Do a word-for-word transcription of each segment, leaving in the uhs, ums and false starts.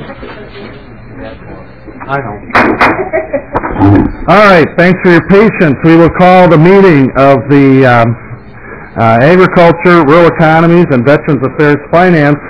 I know. All right, thanks for your patience. We will call the meeting of the um, uh, Agriculture, Rural Economies, and Veterans Affairs Finance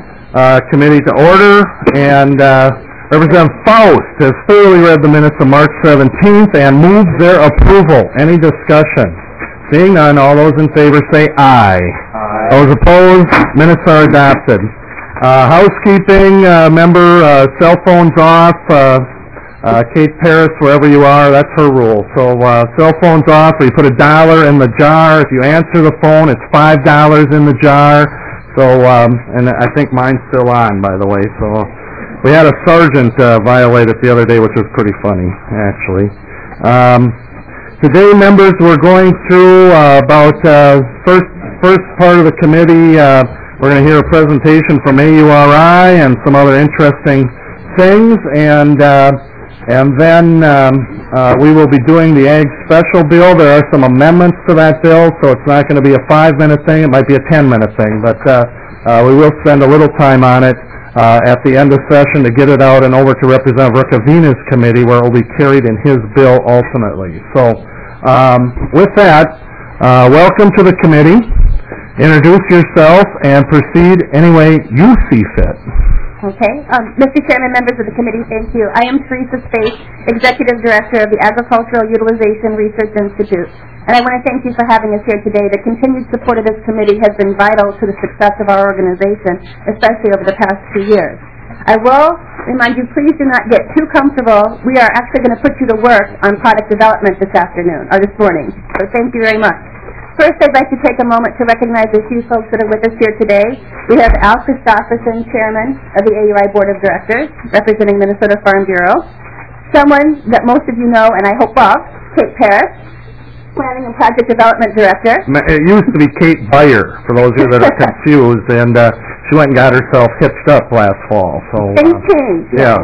uh, Committee to order. And uh, Representative Faust has thoroughly read the minutes of March seventeenth and moves their approval. Any discussion? Seeing none, all those in favor say aye. Aye. Those opposed, minutes are adopted. Uh, housekeeping, uh, member, uh, cell phones off. Uh, uh, Kate Paris, wherever you are, that's her rule. So uh, cell phones off, or you put a dollar in the jar. If you answer the phone, it's five dollars in the jar. So, um, and I think mine's still on, by the way. So we had a sergeant uh, violate it the other day, which was pretty funny, actually. Um, today, members, we're going through uh, about uh, first first part of the committee. Uh, We're going to hear a presentation from A U R I and some other interesting things, and uh, and then um, uh, we will be doing the Ag Special Bill. There are some amendments to that bill, so it's not going to be a five-minute thing. It might be a ten-minute thing, but uh, uh, we will spend a little time on it uh, at the end of session to get it out and over to Representative Rukavina's committee, where it will be carried in his bill ultimately. So um, with that, uh, welcome to the committee. Introduce yourself and proceed any way you see fit. Okay. Um, Mister Chairman, members of the committee, thank you. I am Teresa Space, Executive Director of the Agricultural Utilization Research Institute. And I want to thank you for having us here today. The continued support of this committee has been vital to the success of our organization, especially over the past two years. I will remind you, please do not get too comfortable. We are actually going to put you to work on product development this afternoon, or this morning. So thank you very much. First, I'd like to take a moment to recognize a few folks that are with us here today. We have Al Christopherson, Chairman of the A U R I Board of Directors, representing Minnesota Farm Bureau. Someone that most of you know, and I hope love, Kate Paris, Planning and Project Development Director. It used to be Kate Beyer, for those of you that are confused, and uh, she went and got herself hitched up last fall. So Things uh, changed. Yeah.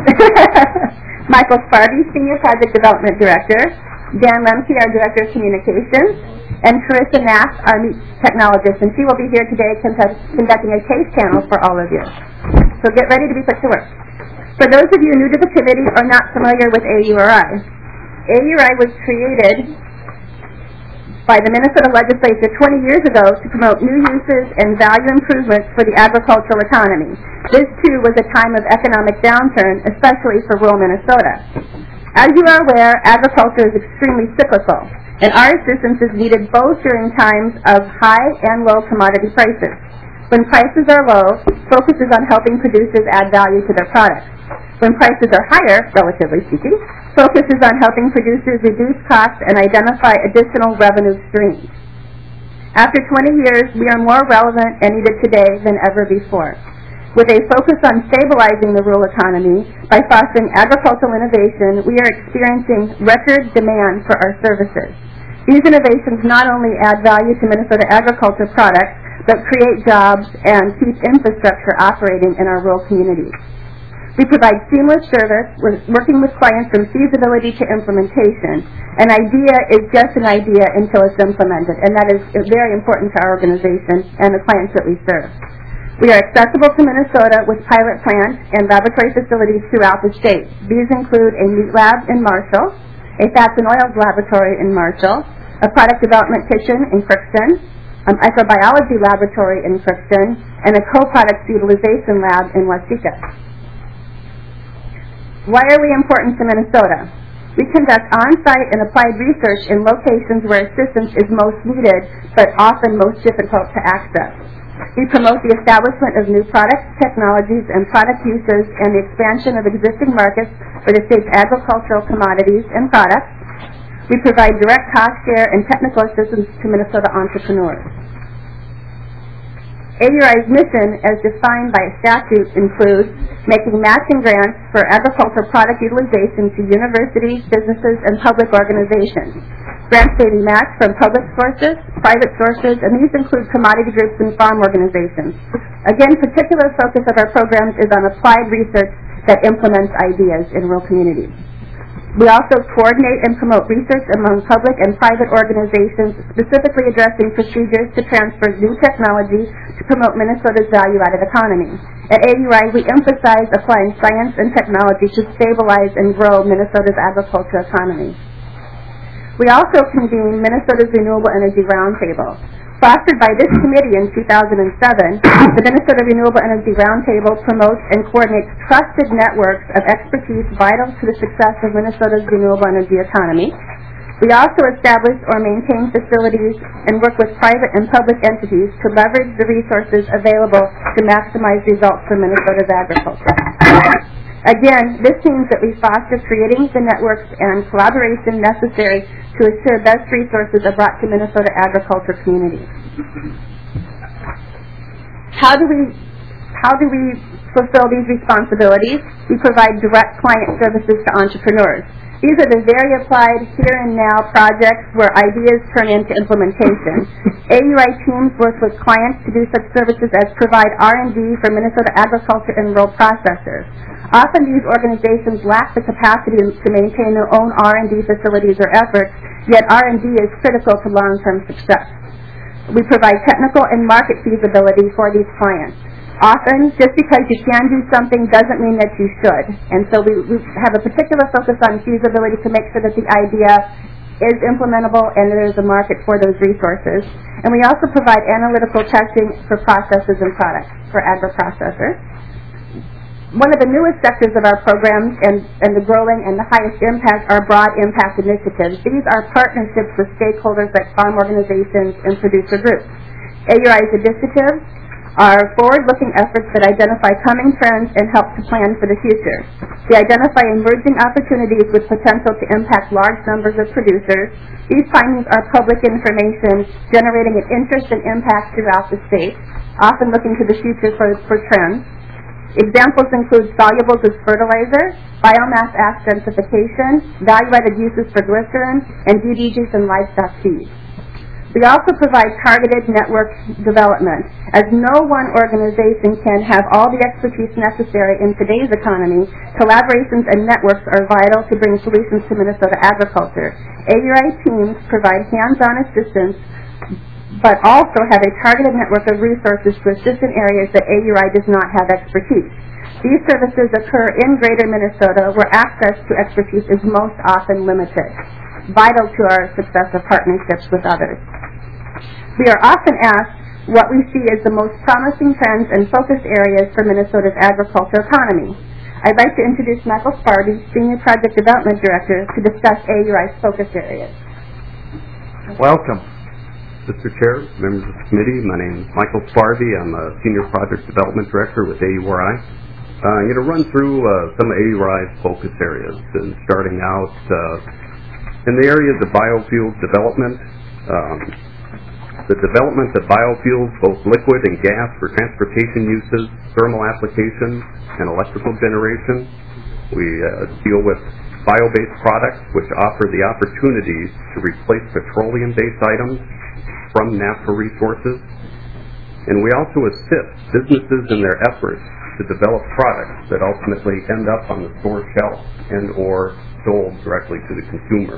Michael Sparby, Senior Project Development Director. Dan Lemke, our Director of Communications, and Carissa Nass, our meat technologist, and she will be here today conduct, conducting a case panel for all of you. So get ready to be put to work. For those of you new to the committee or not familiar with A U R I, A U R I was created by the Minnesota legislature twenty years ago to promote new uses and value improvements for the agricultural economy. This, too, was a time of economic downturn, especially for rural Minnesota. As you are aware, agriculture is extremely cyclical, and our assistance is needed both during times of high and low commodity prices. When prices are low, focus is on helping producers add value to their products. When prices are higher, relatively speaking, focus is on helping producers reduce costs and identify additional revenue streams. After twenty years, we are more relevant and needed today than ever before. With a focus on stabilizing the rural economy by fostering agricultural innovation, we are experiencing record demand for our services. These innovations not only add value to Minnesota agriculture products, but create jobs and keep infrastructure operating in our rural communities. We provide seamless service, with working with clients from feasibility to implementation. An idea is just an idea until it's implemented, and that is very important to our organization and the clients that we serve. We are accessible to Minnesota with pilot plants and laboratory facilities throughout the state. These include a meat lab in Marshall, a fats and oils laboratory in Marshall, a product development kitchen in Crookston, a microbiology laboratory in Crookston, and a co-products utilization lab in Waseca. Why are we important to Minnesota? We conduct on-site and applied research in locations where assistance is most needed, but often most difficult to access. We promote the establishment of new products, technologies, and product uses and the expansion of existing markets for the state's agricultural commodities and products. We provide direct cost share and technical assistance to Minnesota entrepreneurs. A U R I's mission, as defined by statute, includes making matching grants for agricultural product utilization to universities, businesses, and public organizations. Grants may be matched from public sources, private sources, and these include commodity groups and farm organizations. Again, particular focus of our programs is on applied research that implements ideas in rural communities. We also coordinate and promote research among public and private organizations, specifically addressing procedures to transfer new technology to promote Minnesota's value-added economy. At A U I, we emphasize applying science and technology to stabilize and grow Minnesota's agriculture economy. We also convene Minnesota's Renewable Energy Roundtable. Fostered by this committee in two thousand seven, the Minnesota Renewable Energy Roundtable promotes and coordinates trusted networks of expertise vital to the success of Minnesota's renewable energy economy. We also establish or maintain facilities and work with private and public entities to leverage the resources available to maximize results for Minnesota's agriculture. Again, this means that we foster creating the networks and collaboration necessary to assure best resources are brought to Minnesota agriculture communities. How do we, how do we fulfill these responsibilities? We provide direct client services to entrepreneurs. These are the very applied, here and now projects where ideas turn into implementation. A U I teams work with clients to do such services as provide R and D for Minnesota agriculture and rural processors. Often these organizations lack the capacity to maintain their own R and D facilities or efforts, yet R and D is critical to long-term success. We provide technical and market feasibility for these clients. Often, just because you can do something doesn't mean that you should. And so we, we have a particular focus on feasibility to make sure that the idea is implementable and there is a market for those resources. And we also provide analytical testing for processes and products for agri-processors. One of the newest sectors of our programs and, and the growing and the highest impact are broad impact initiatives. These are partnerships with stakeholders like farm organizations and producer groups. A U I's initiatives are forward-looking efforts that identify coming trends and help to plan for the future. They identify emerging opportunities with potential to impact large numbers of producers. These findings are public information, generating an interest and impact throughout the state, often looking to the future for, for trends. Examples include solubles as fertilizer, biomass ash densification, value-added uses for glycerin, and D D Gs and livestock feed. We also provide targeted network development. As no one organization can have all the expertise necessary in today's economy, collaborations and networks are vital to bring solutions to Minnesota agriculture. A U I teams provide hands-on assistance, but also have a targeted network of resources to assist in areas that A U I does not have expertise. These services occur in greater Minnesota where access to expertise is most often limited, vital to our success of partnerships with others. We are often asked what we see as the most promising trends and focus areas for Minnesota's agriculture economy. I'd like to introduce Michael Sparby, Senior Project Development Director, to discuss A U I's focus areas. Welcome. Mister Chair, members of the committee, my name is Michael Sparby. I'm a Senior Project Development Director with A U I. Uh, I'm going to run through uh, some of A U I's focus areas, and starting out uh, in the areas of biofuels development, um, the development of biofuels, both liquid and gas for transportation uses, thermal applications, and electrical generation. We uh, deal with bio-based products which offer the opportunities to replace petroleum-based items from natural resources, and we also assist businesses in their efforts to develop products that ultimately end up on the store shelf and or sold directly to the consumer.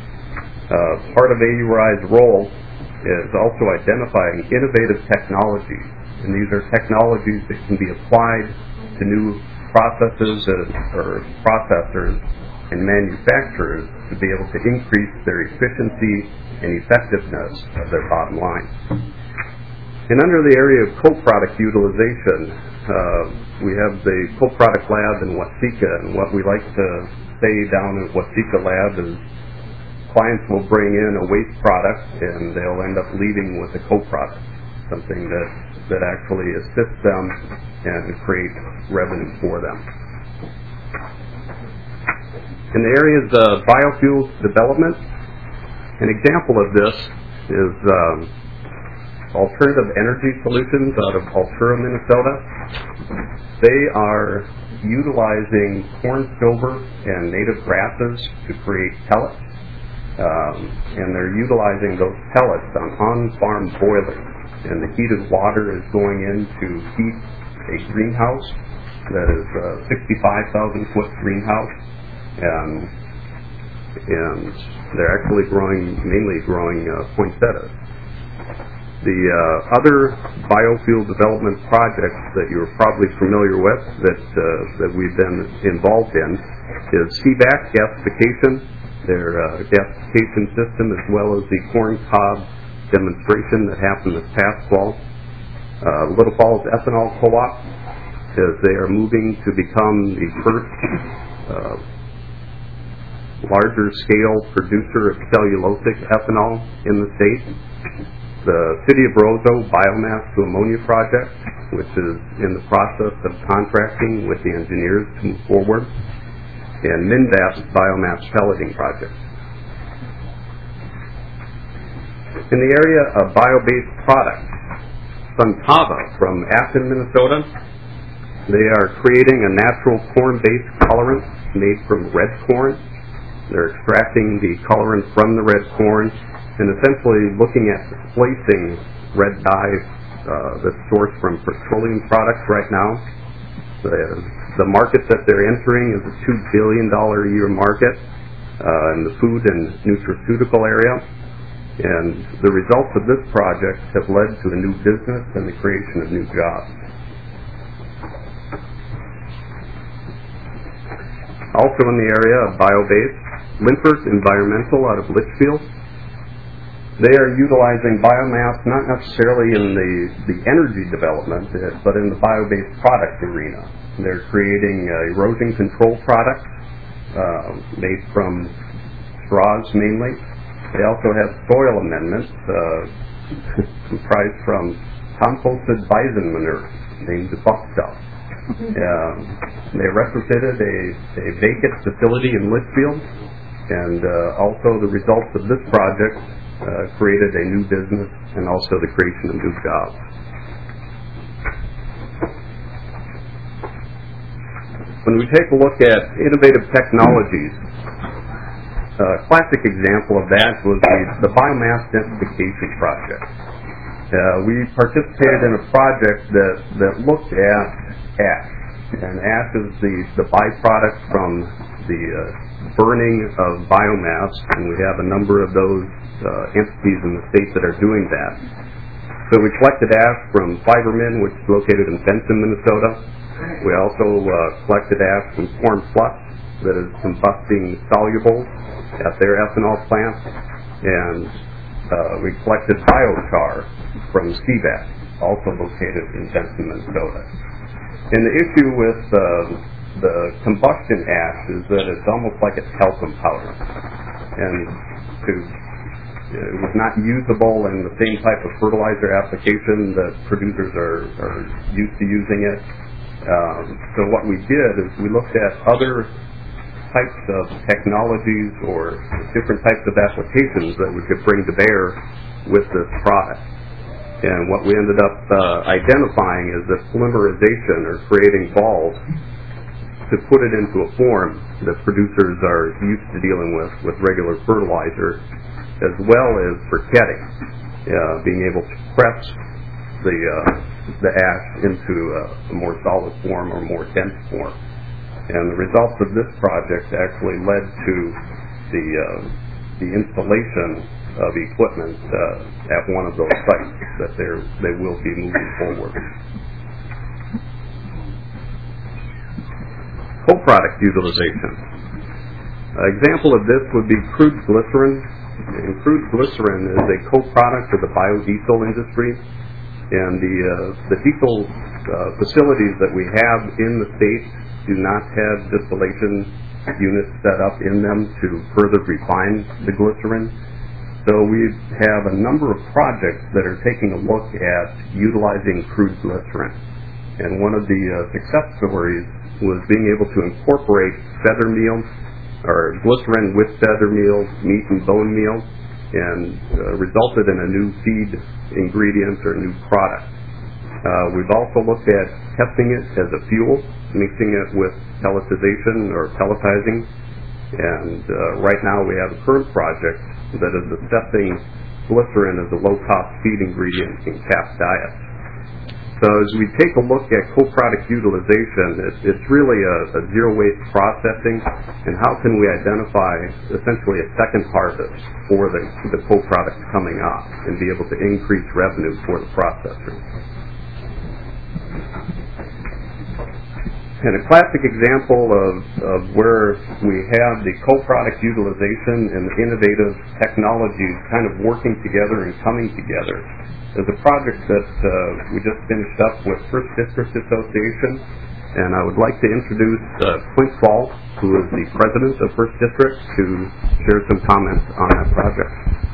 Uh, part of A U I's role is also identifying innovative technologies, and these are technologies that can be applied to new processes or processors and manufacturers to be able to increase their efficiency and effectiveness of their bottom line. And under the area of co-product utilization, uh, we have the co-product lab in Waseca, and what we like to say down in Waseca lab is clients will bring in a waste product and they'll end up leaving with a co-product, something that, that actually assists them and create revenue for them. In the areas of biofuels development, an example of this is um, Alternative Energy Solutions out of Altura, Minnesota. They are utilizing corn silver and native grasses to create pellets, um, and they're utilizing those pellets on on-farm boilers. And the heated water is going in to heat a greenhouse that is a sixty-five thousand foot greenhouse. And and they're actually growing, mainly growing uh, poinsettias. The uh, other biofuel development projects that you're probably familiar with that uh, that we've been involved in is C B A C gasification, their uh, gasification system, as well as the corn cob demonstration that happened this past fall. Uh, Little Falls Ethanol Co-op, as they are moving to become the first uh, larger scale producer of cellulosic ethanol in the state. The City of Roseau Biomass to Ammonia Project, which is in the process of contracting with the engineers to move forward, and Minvast Biomass Pelleting Project. In the area of bio-based products, Suntava from Acton, Minnesota, they are creating a natural corn-based colorant made from red corn. They're extracting the colorant from the red corn and essentially looking at displacing red dye uh, that's sourced from petroleum products right now. The, the market that they're entering is a two billion dollars a year market uh, in the food and nutraceutical area. And the results of this project have led to a new business and the creation of new jobs. Also in the area of bio-based, Limpert Environmental out of Litchfield. They are utilizing biomass not necessarily in the, the energy development, but in the bio-based product arena. They're creating uh, erosion control products uh, made from straws mainly. They also have soil amendments uh, comprised from composted bison manure named the buck stuff. Um, they retrofitted a, a vacant facility in Litchfield, and uh, also the results of this project Uh, created a new business and also the creation of new jobs. When we take a look at innovative technologies, a classic example of that was the, the biomass densification project. Uh, we participated in a project that, that looked at ash, and ash is the, the byproduct from the uh, burning of biomass, and we have a number of those Uh, entities in the state that are doing that. So we collected ash from Fiberman, which is located in Benson, Minnesota. We also uh, collected ash from Corn Plus, that is combusting solubles at their ethanol plant, and uh, we collected biochar from C B A C, also located in Benson, Minnesota. And the issue with uh, the combustion ash is that it's almost like it's talcum powder, and to it was not usable in the same type of fertilizer application that producers are, are used to using it. Um, so what we did is we looked at other types of technologies or different types of applications that we could bring to bear with this product. And what we ended up uh, identifying is that polymerization, or creating balls, to put it into a form that producers are used to dealing with with regular fertilizer, as well as briquetting, uh, being able to press the uh, the ash into a, a more solid form or more dense form. And the results of this project actually led to the uh, the installation of equipment uh, at one of those sites that they they will be moving forward. Co-product utilization. An example of this would be crude glycerin. And crude glycerin is a co-product of the biodiesel industry, and the uh, the diesel uh, facilities that we have in the state do not have distillation units set up in them to further refine the glycerin. So we have a number of projects that are taking a look at utilizing crude glycerin, and one of the uh, success stories was being able to incorporate feather meal or glycerin with feather meal, meat and bone meal, and uh, resulted in a new feed ingredient or new product. Uh, we've also looked at testing it as a fuel, mixing it with pelletization or pelletizing, and uh, right now we have a current project that is assessing glycerin as a low-cost feed ingredient in calf diets. So as we take a look at co-product utilization, it's, it's really a, a zero-waste processing, and how can we identify essentially a second harvest for the, the co-products coming up and be able to increase revenue for the processor. And a classic example of, of where we have the co-product utilization and the innovative technologies kind of working together and coming together is a project that uh, we just finished up with First District Association, and I would like to introduce uh, Clint Fall, who is the president of First District, to share some comments on that project.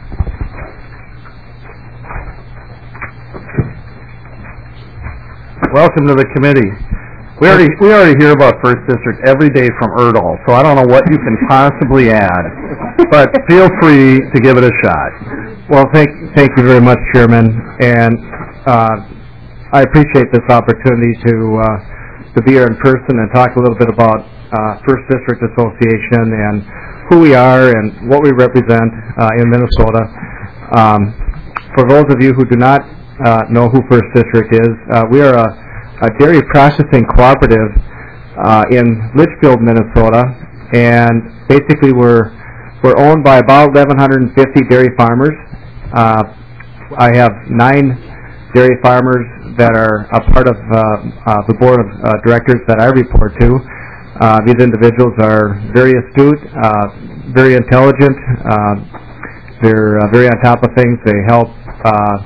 Welcome to the committee. We already we already hear about First District every day from Erdahl, so I don't know what you can possibly add, but feel free to give it a shot. Well, thank thank you very much, Chairman, and uh, I appreciate this opportunity to uh, to be here in person and talk a little bit about uh, First District Association and who we are and what we represent uh, in Minnesota. Um, for those of you who do not uh, know who First District is, uh, we are a a dairy processing cooperative uh, in Litchfield, Minnesota, and basically we're we're owned by about eleven fifty dairy farmers. Uh, I have nine dairy farmers that are a part of uh, uh, the board of uh, directors that I report to. Uh, these individuals are very astute, uh, very intelligent. Uh, they're uh, very on top of things. They help Uh,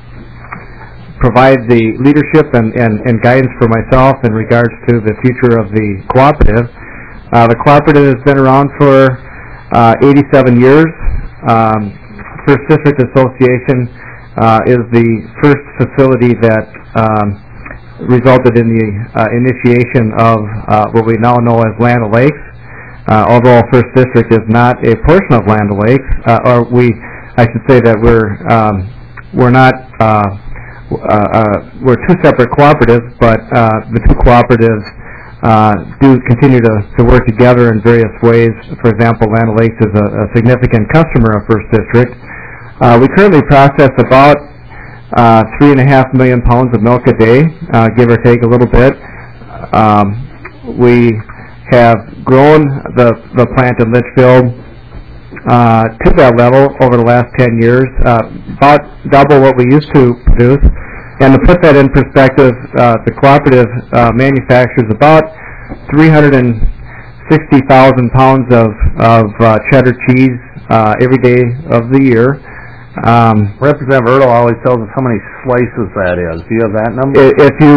provide the leadership and, and, and guidance for myself in regards to the future of the cooperative. Uh, the cooperative has been around for uh, eighty-seven years. Um, First District Association uh, is the first facility that um, resulted in the uh, initiation of uh, what we now know as Land O'Lakes. Uh, although First District is not a portion of Land O'Lakes, uh, or we, I should say that we're um, we're not. Uh, Uh, uh, we're two separate cooperatives, but uh, the two cooperatives uh, do continue to, to work together in various ways. For example, Land O'Lakes is a, a significant customer of First District. Uh, we currently process about uh, three and a half million pounds of milk a day, uh, give or take a little bit. Um, we have grown the, the plant in Litchfield Uh, to that level over the last ten years, uh, about double what we used to produce. And to put that in perspective, uh, the cooperative uh, manufactures about three hundred sixty thousand pounds of, of uh, cheddar cheese uh, every day of the year. Um, Representative Erdahl always tells us how many slices that is. Do you have that number? If you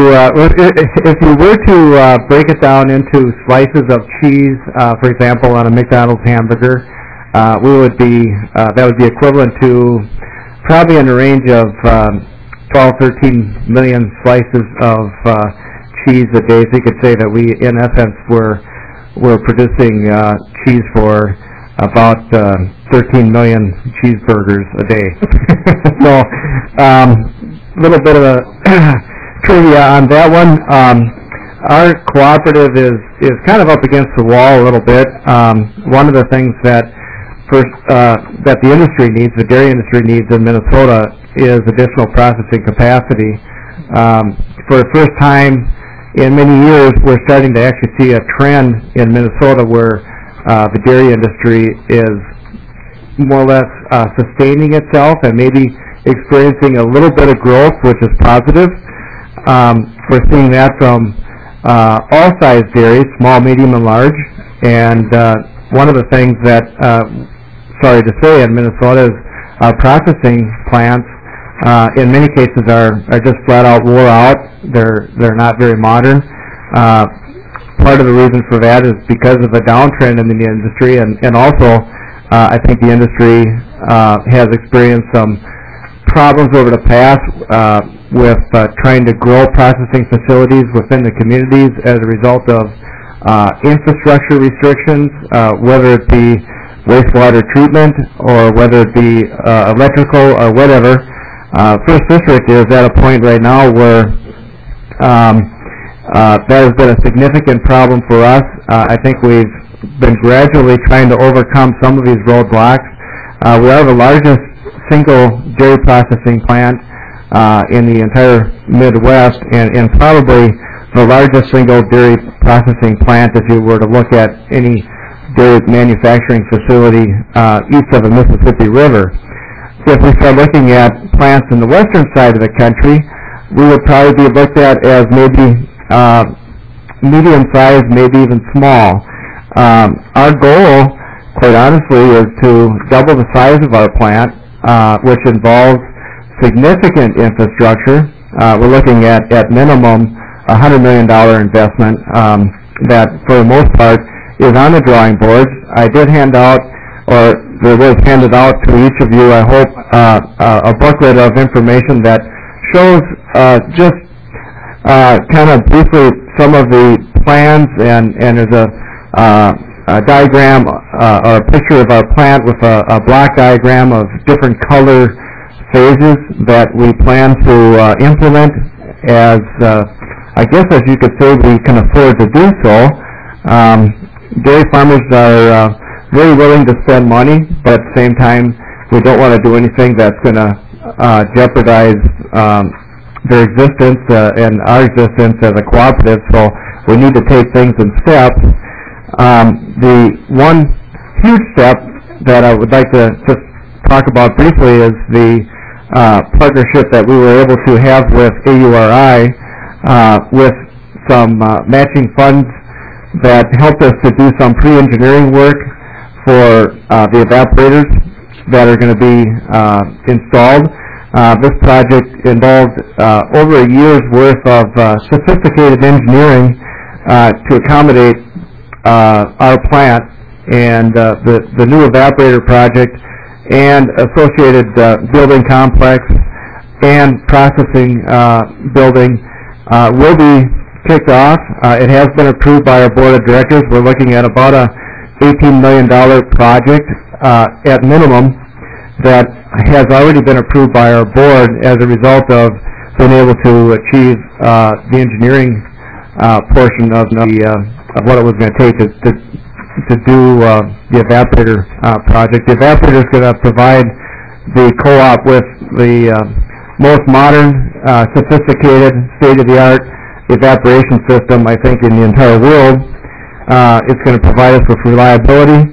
uh, if you were to uh, break it down into slices of cheese, uh, for example, on a McDonald's hamburger, Uh, we would be, uh, that would be equivalent to probably in the range of um, twelve, thirteen million slices of uh, cheese a day. So you could say that we, in essence, were, were producing uh, cheese for about uh, thirteen million cheeseburgers a day. So a um, little bit of a trivia on that one. Um, our cooperative is, is kind of up against the wall a little bit. Um, one of the things that First, uh, that the industry needs, the dairy industry needs in Minnesota, is additional processing capacity. Um, for the first time in many years, we're starting to actually see a trend in Minnesota where uh, the dairy industry is more or less uh, sustaining itself and maybe experiencing a little bit of growth, which is positive. Um, we're seeing that from uh, all size dairies, small, medium, and large. And uh, one of the things that uh, sorry to say, in Minnesota is our processing plants uh, in many cases are, are just flat out wore out. They're they're not very modern. Uh, part of the reason for that is because of a downtrend in the industry, and, and also uh, I think the industry uh, has experienced some problems over the past uh, with uh, trying to grow processing facilities within the communities as a result of uh, infrastructure restrictions, uh, whether it be wastewater treatment or whether it be uh, electrical or whatever. Uh, First District is at a point right now where um, uh, that has been a significant problem for us. Uh, I think we've been gradually trying to overcome some of these roadblocks. Uh, we are the largest single dairy processing plant uh, in the entire Midwest, and, and probably the largest single dairy processing plant if you were to look at any dairy manufacturing facility uh, east of the Mississippi River. If we start looking at plants in the western side of the country, we would probably be looked at as maybe uh, medium-sized, maybe even small. Um, our goal, quite honestly, is to double the size of our plant, uh, which involves significant infrastructure. Uh, we're looking at, at minimum, a one hundred million dollars investment um, that, for the most part, is on the drawing boards. I did hand out, or there was handed out to each of you, I hope, uh, uh, a booklet of information that shows uh, just uh, kind of briefly some of the plans, and, and there's a, uh, a diagram uh, or a picture of our plant with a, a block diagram of different color phases that we plan to uh, implement as, uh, I guess as you could say, we can afford to do so. Um, dairy farmers are uh, very willing to spend money, but at the same time, we don't want to do anything that's going to uh, jeopardize um, their existence uh, and our existence as a cooperative, so we need to take things in steps. Um, the one huge step that I would like to just talk about briefly is the uh, partnership that we were able to have with A U R I uh, with some uh, matching funds that helped us to do some pre-engineering work for uh, the evaporators that are going to be uh, installed. Uh, this project involved uh, over a year's worth of uh, sophisticated engineering uh, to accommodate uh, our plant, and uh, the, the new evaporator project and associated uh, building complex and processing uh, building uh, will be kicked off. Uh, it has been approved by our board of directors. We're looking at about a eighteen million dollars project uh, at minimum that has already been approved by our board as a result of being able to achieve uh, the engineering uh, portion of the uh, of what it was going to take to, to to do uh, the evaporator uh, project. The evaporator is going to provide the co-op with the uh, most modern, uh, sophisticated, state-of-the-art evaporation system, I think, in the entire world. Uh, it's going to provide us with reliability,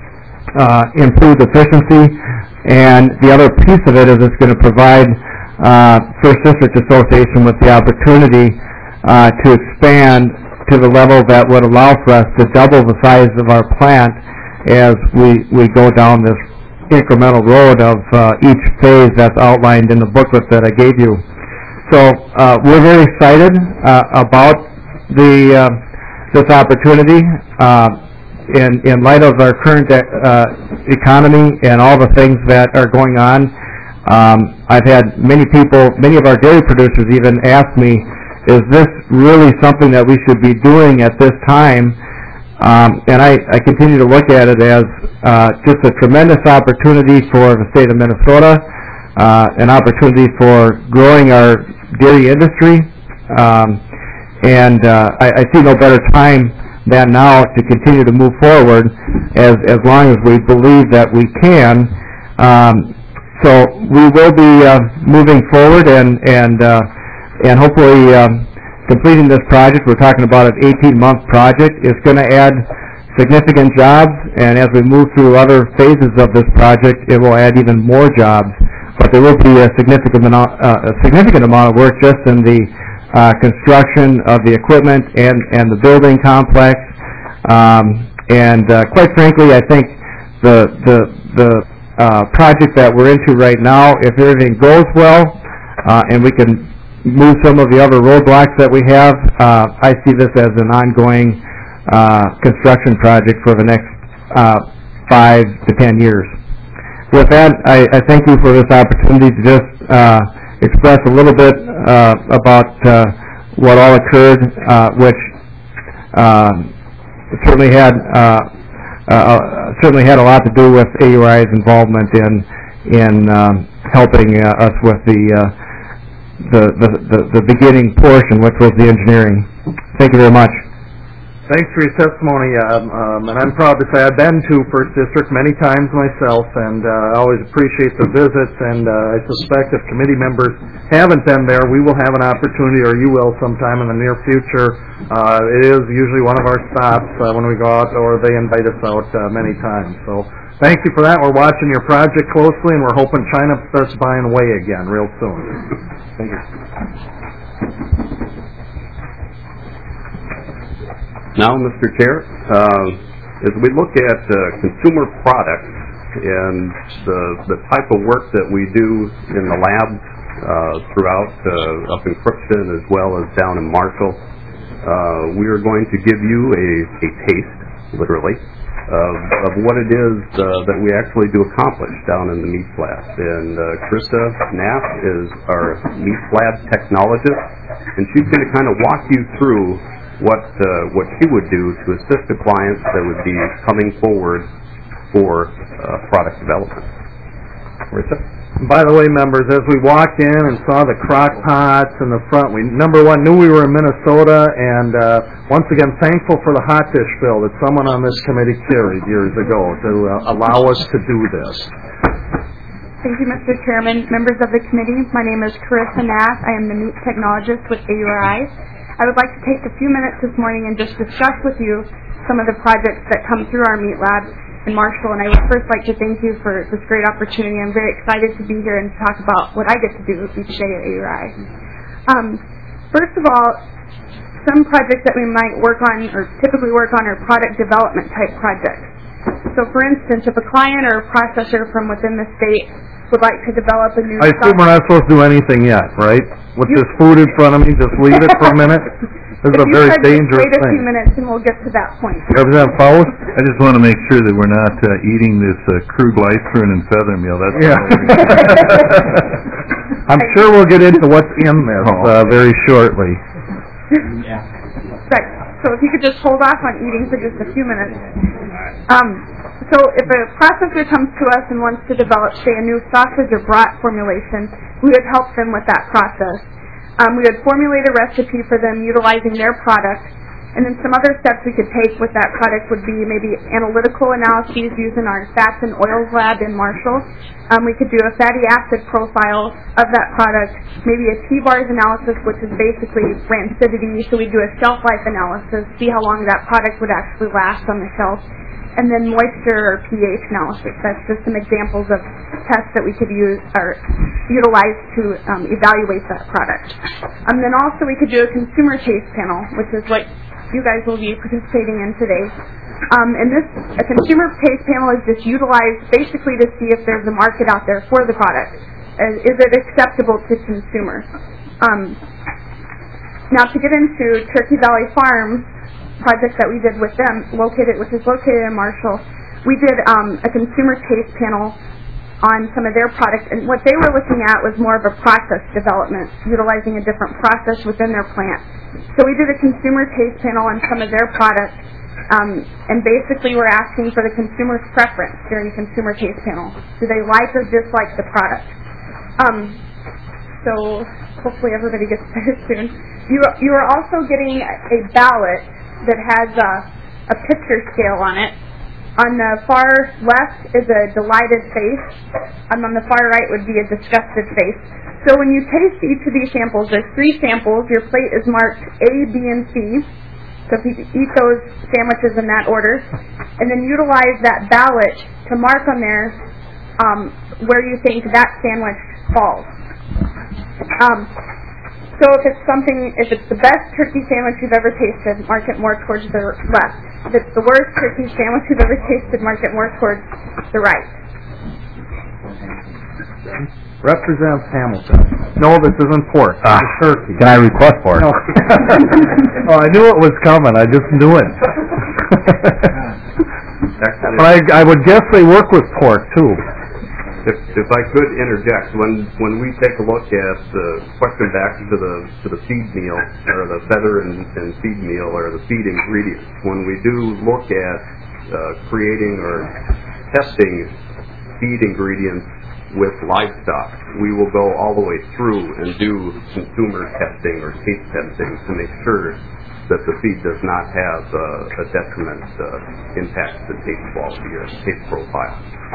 uh, improved efficiency, and the other piece of it is it's going to provide uh, First District Association with the opportunity uh, to expand to the level that would allow for us to double the size of our plant as we, we go down this incremental road of uh, each phase that's outlined in the booklet that I gave you. So uh, we're very excited uh, about the uh, this opportunity uh, in, in light of our current uh, economy and all the things that are going on. Um, I've had many people, many of our dairy producers even ask me, is this really something that we should be doing at this time? Um, and I, I continue to look at it as uh, just a tremendous opportunity for the state of Minnesota, uh, an opportunity for growing our dairy industry, um, and uh, I, I see no better time than now to continue to move forward as, as long as we believe that we can. Um, so we will be uh, moving forward and, and uh, and hopefully um, completing this project. We're talking about an eighteen-month project. It's going to add significant jobs, and as we move through other phases of this project, it will add even more jobs. But there will be a significant amount, uh, a significant amount of work just in the uh, construction of the equipment and, and the building complex. Um, and uh, quite frankly, I think the the the uh, project that we're into right now, if everything goes well, uh, and we can move some of the other roadblocks that we have, uh, I see this as an ongoing uh, construction project for the next uh, five to ten years. With that, I, I thank you for this opportunity to just uh, express a little bit uh, about uh, what all occurred, uh, which uh, certainly had uh, uh, certainly had a lot to do with A U R I's involvement in in um, helping uh, us with the uh, The, the, the, the beginning portion, which was the engineering. Thank you very much. Thanks for your testimony, um, um, and I'm proud to say I've been to First District many times myself, and uh, I always appreciate the visits, and uh, I suspect if committee members haven't been there, we will have an opportunity, or you will sometime in the near future. Uh, it is usually one of our stops uh, when we go out, or they invite us out uh, many times. So thank you for that. We're watching your project closely, and we're hoping China starts buying away again real soon. Thank you. Now, Mister Chair, uh, as we look at uh, consumer products and the, the type of work that we do in the labs uh, throughout uh, up in Crookston as well as down in Marshall, uh, we are going to give you a, a taste, literally, of, of what it is uh, that we actually do accomplish down in the meat lab. And uh, Krista Knapp is our meat lab technologist, and she's going to kind of walk you through what uh, what she would do to assist the clients that would be coming forward for uh, product development. Marissa? By the way, members, as we walked in and saw the crock pots in the front, we, number one, knew we were in Minnesota, and uh, once again, thankful for the hot dish bill that someone on this committee carried years ago to uh, allow us to do this. Thank you, Mister Chairman. Members of the committee, my name is Carissa Nath. I am the meat technologist with A U R I. I would like to take a few minutes this morning and just discuss with you some of the projects that come through our meat lab in Marshall, and I would first like to thank you for this great opportunity. I'm very excited to be here and talk about what I get to do each day at A U R I. Um, first of all, some projects that we might work on or typically work on are product development type projects. So for instance, if a client or a processor from within the state would like to develop a new I assume we're not supposed to do anything yet, right? With You- this food in front of me, just leave it for a minute? This is a very If you dangerous could wait a few thing. minutes and we'll get to that point. Representative Faust? I just want to make sure that we're not uh, eating this uh, crude Lythrin and feather meal. That's Yeah. I'm sure we'll get into what's in this uh, very shortly. Right. So if you could just hold off on eating for just a few minutes. Um, so if a processor comes to us and wants to develop, say, a new sausage or brat formulation, we would help them with that process. Um, we would formulate a recipe for them utilizing their product, and then some other steps we could take with that product would be maybe analytical analyses using our fats and oils lab in Marshall. Um, we could do a fatty acid profile of that product, maybe a T-bars analysis, which is basically rancidity, so we do a shelf life analysis, see how long that product would actually last on the shelf, and then moisture or pH analysis. That's just some examples of tests that we could use or utilize to um, evaluate that product. And um, then also we could do a consumer taste panel, which is what you guys will be participating in today. Um, and this, a consumer taste panel is just utilized basically to see if there's a market out there for the product. Uh, is it acceptable to consumers? Um, now to get into Turkey Valley Farms, project that we did with them, located, which is located in Marshall, we did um, a consumer taste panel on some of their products, and what they were looking at was more of a process development, utilizing a different process within their plant. So we did a consumer taste panel on some of their products, um, and basically we're asking for the consumer's preference during the consumer taste panel. Do they like or dislike the product? Um, so hopefully everybody gets there soon. You, you are also getting a ballot that has a, a picture scale on it. On the far left is a delighted face, and on the far right would be a disgusted face. So when you taste each of these samples, there's three samples. Your plate is marked A, B, and C. So if you eat those sandwiches in that order, and then utilize that ballot to mark on there um, where you think that sandwich falls. Um, So if it's something, if it's the best turkey sandwich you've ever tasted, mark it more towards the left. If it's the worst turkey sandwich you've ever tasted, mark it more towards the right. Representative Hamilton. No, this isn't pork. Ah, It's turkey. Can I request pork? No. Oh, I knew it was coming. I just knew it. But I, I would guess they work with pork, too. If, if I could interject, when when we take a look at the question back to the to the feed meal or the feather and, and feed meal or the feed ingredients, when we do look at uh, creating or testing feed ingredients with livestock, we will go all the way through and do consumer testing or taste testing to make sure that the feed does not have uh, a detriment uh, impact the taste quality or taste profile.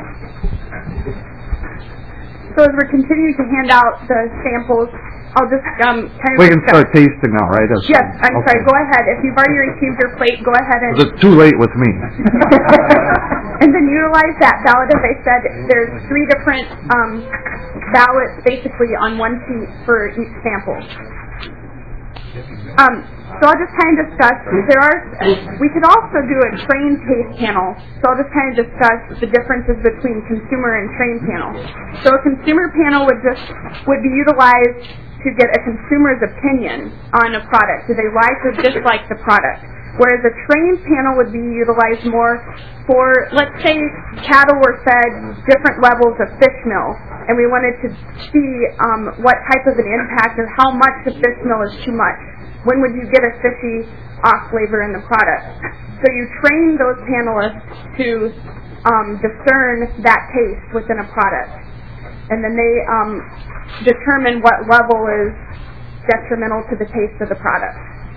So as we're continuing to hand out the samples, I'll just um, kind of... We can start tasting now, right? That's Yes, I'm okay. sorry. Go ahead. If you've already received your plate, go ahead and... It's too late with me. and then utilize that ballot. As I said, there's three different um, ballots basically on one sheet for each sample. Um, so I'll just kind of discuss, there are, we could also do a trained taste panel. So I'll just kind of discuss the differences between consumer and trained panel. So a consumer panel would just, would be utilized to get a consumer's opinion on a product. Do they like or dislike the product? Whereas a trained panel would be utilized more for, let's say, cattle were fed different levels of fish meal, and we wanted to see um, what type of an impact or how much the fish meal is too much. When would you get a fishy off flavor in the product? So you train those panelists to um, discern that taste within a product, and then they um, determine what level is detrimental to the taste of the product.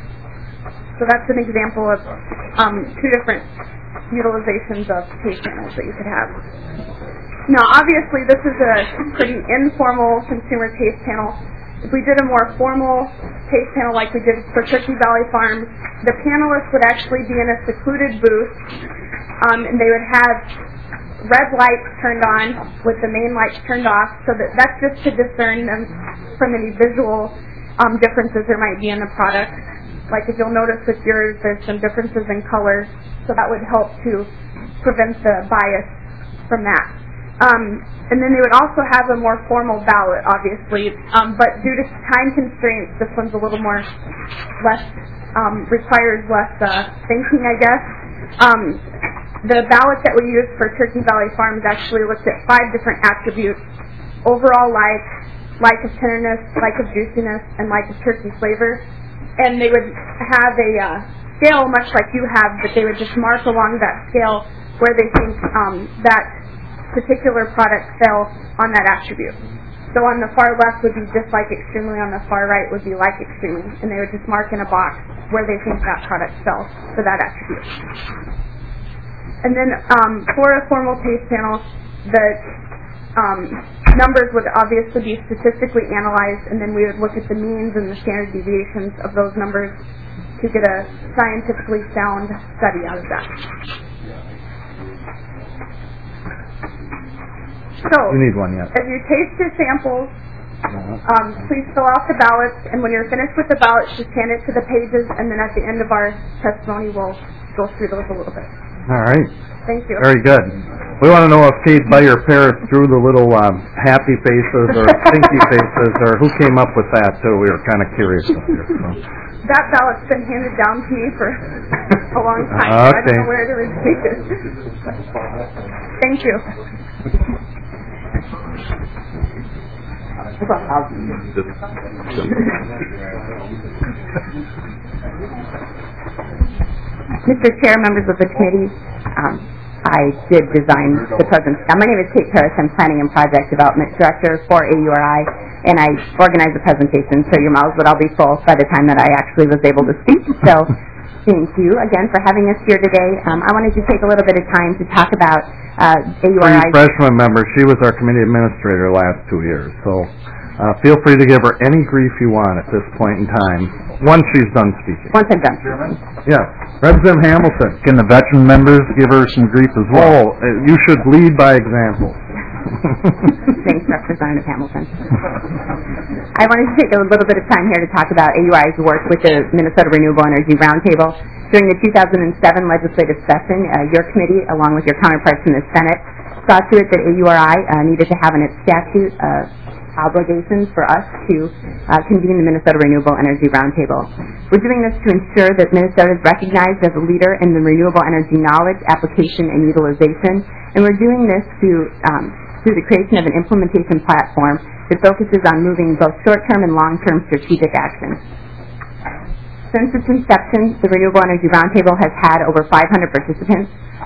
So that's an example of um, two different utilizations of taste panels that you could have. Now, obviously, this is a pretty informal consumer taste panel. If we did a more formal taste panel like we did for Turkey Valley Farms, the panelists would actually be in a secluded booth, um, and they would have red lights turned on with the main lights turned off, so that that's just to discern them from any visual um, differences there might be in the product. Like if you'll notice with yours, there's some differences in color, so that would help to prevent the bias from that. Um, and then they would also have a more formal ballot, obviously, um, but due to time constraints, this one's a little more less, um, requires less uh, thinking, I guess. Um, the ballot that we used for Turkey Valley Farms actually looked at five different attributes: overall like, like of tenderness, like of juiciness, and like of turkey flavor. And they would have a uh, scale much like you have, but they would just mark along that scale where they think um, that particular product fell on that attribute. So on the far left would be dislike extremely, on the far right would be like extremely, and they would just mark in a box where they think that product fell for that attribute. And then um, for a formal taste panel, the um, numbers would obviously be statistically analyzed, and then we would look at the means and the standard deviations of those numbers to get a scientifically sound study out of that. So, You need one yet. as you taste your samples, um, please fill out the ballots, and when you're finished with the ballots, just hand it to the pages, and then at the end of our testimony, we'll go through those a little bit. All right. Thank you. Very good. We want to know if Kate Beyer Paris drew the little um, happy faces or stinky faces, or who came up with that, too. We were kind of curious up here. So. That ballot's been handed down to me for a long time. Okay. I don't know where to take it. Thank you. Mister Chair, members of the committee, um, I did design the present. Uh, my name is Kate Paris. I'm Planning and Project Development Director for A U R I, and I organized the presentation, so your mouths would all be full by the time that I actually was able to speak. So thank you again for having us here today. Um, I wanted to take a little bit of time to talk about uh, A U R I. Freshman member, she was our committee administrator last two years, so uh, feel free to give her any grief you want at this point in time, once she's done speaking. Once I'm done. Yes. Representative Hamilton. Can the veteran members give her some grief as well? Oh, uh, you should lead by example. Thanks, Representative Hamilton. I wanted to take a little bit of time here to talk about A U R I's work with the Minnesota Renewable Energy Roundtable. During the two thousand seven legislative session, uh, your committee, along with your counterparts in the Senate, saw to it that A U R I uh, needed to have in its statute uh, obligations for us to uh, convene the Minnesota Renewable Energy Roundtable. We're doing this to ensure that Minnesota is recognized as a leader in the renewable energy knowledge, application, and utilization, and we're doing this through, um, through the creation of an implementation platform that focuses on moving both short-term and long-term strategic action. Since its inception, the Renewable Energy Roundtable has had over five hundred participants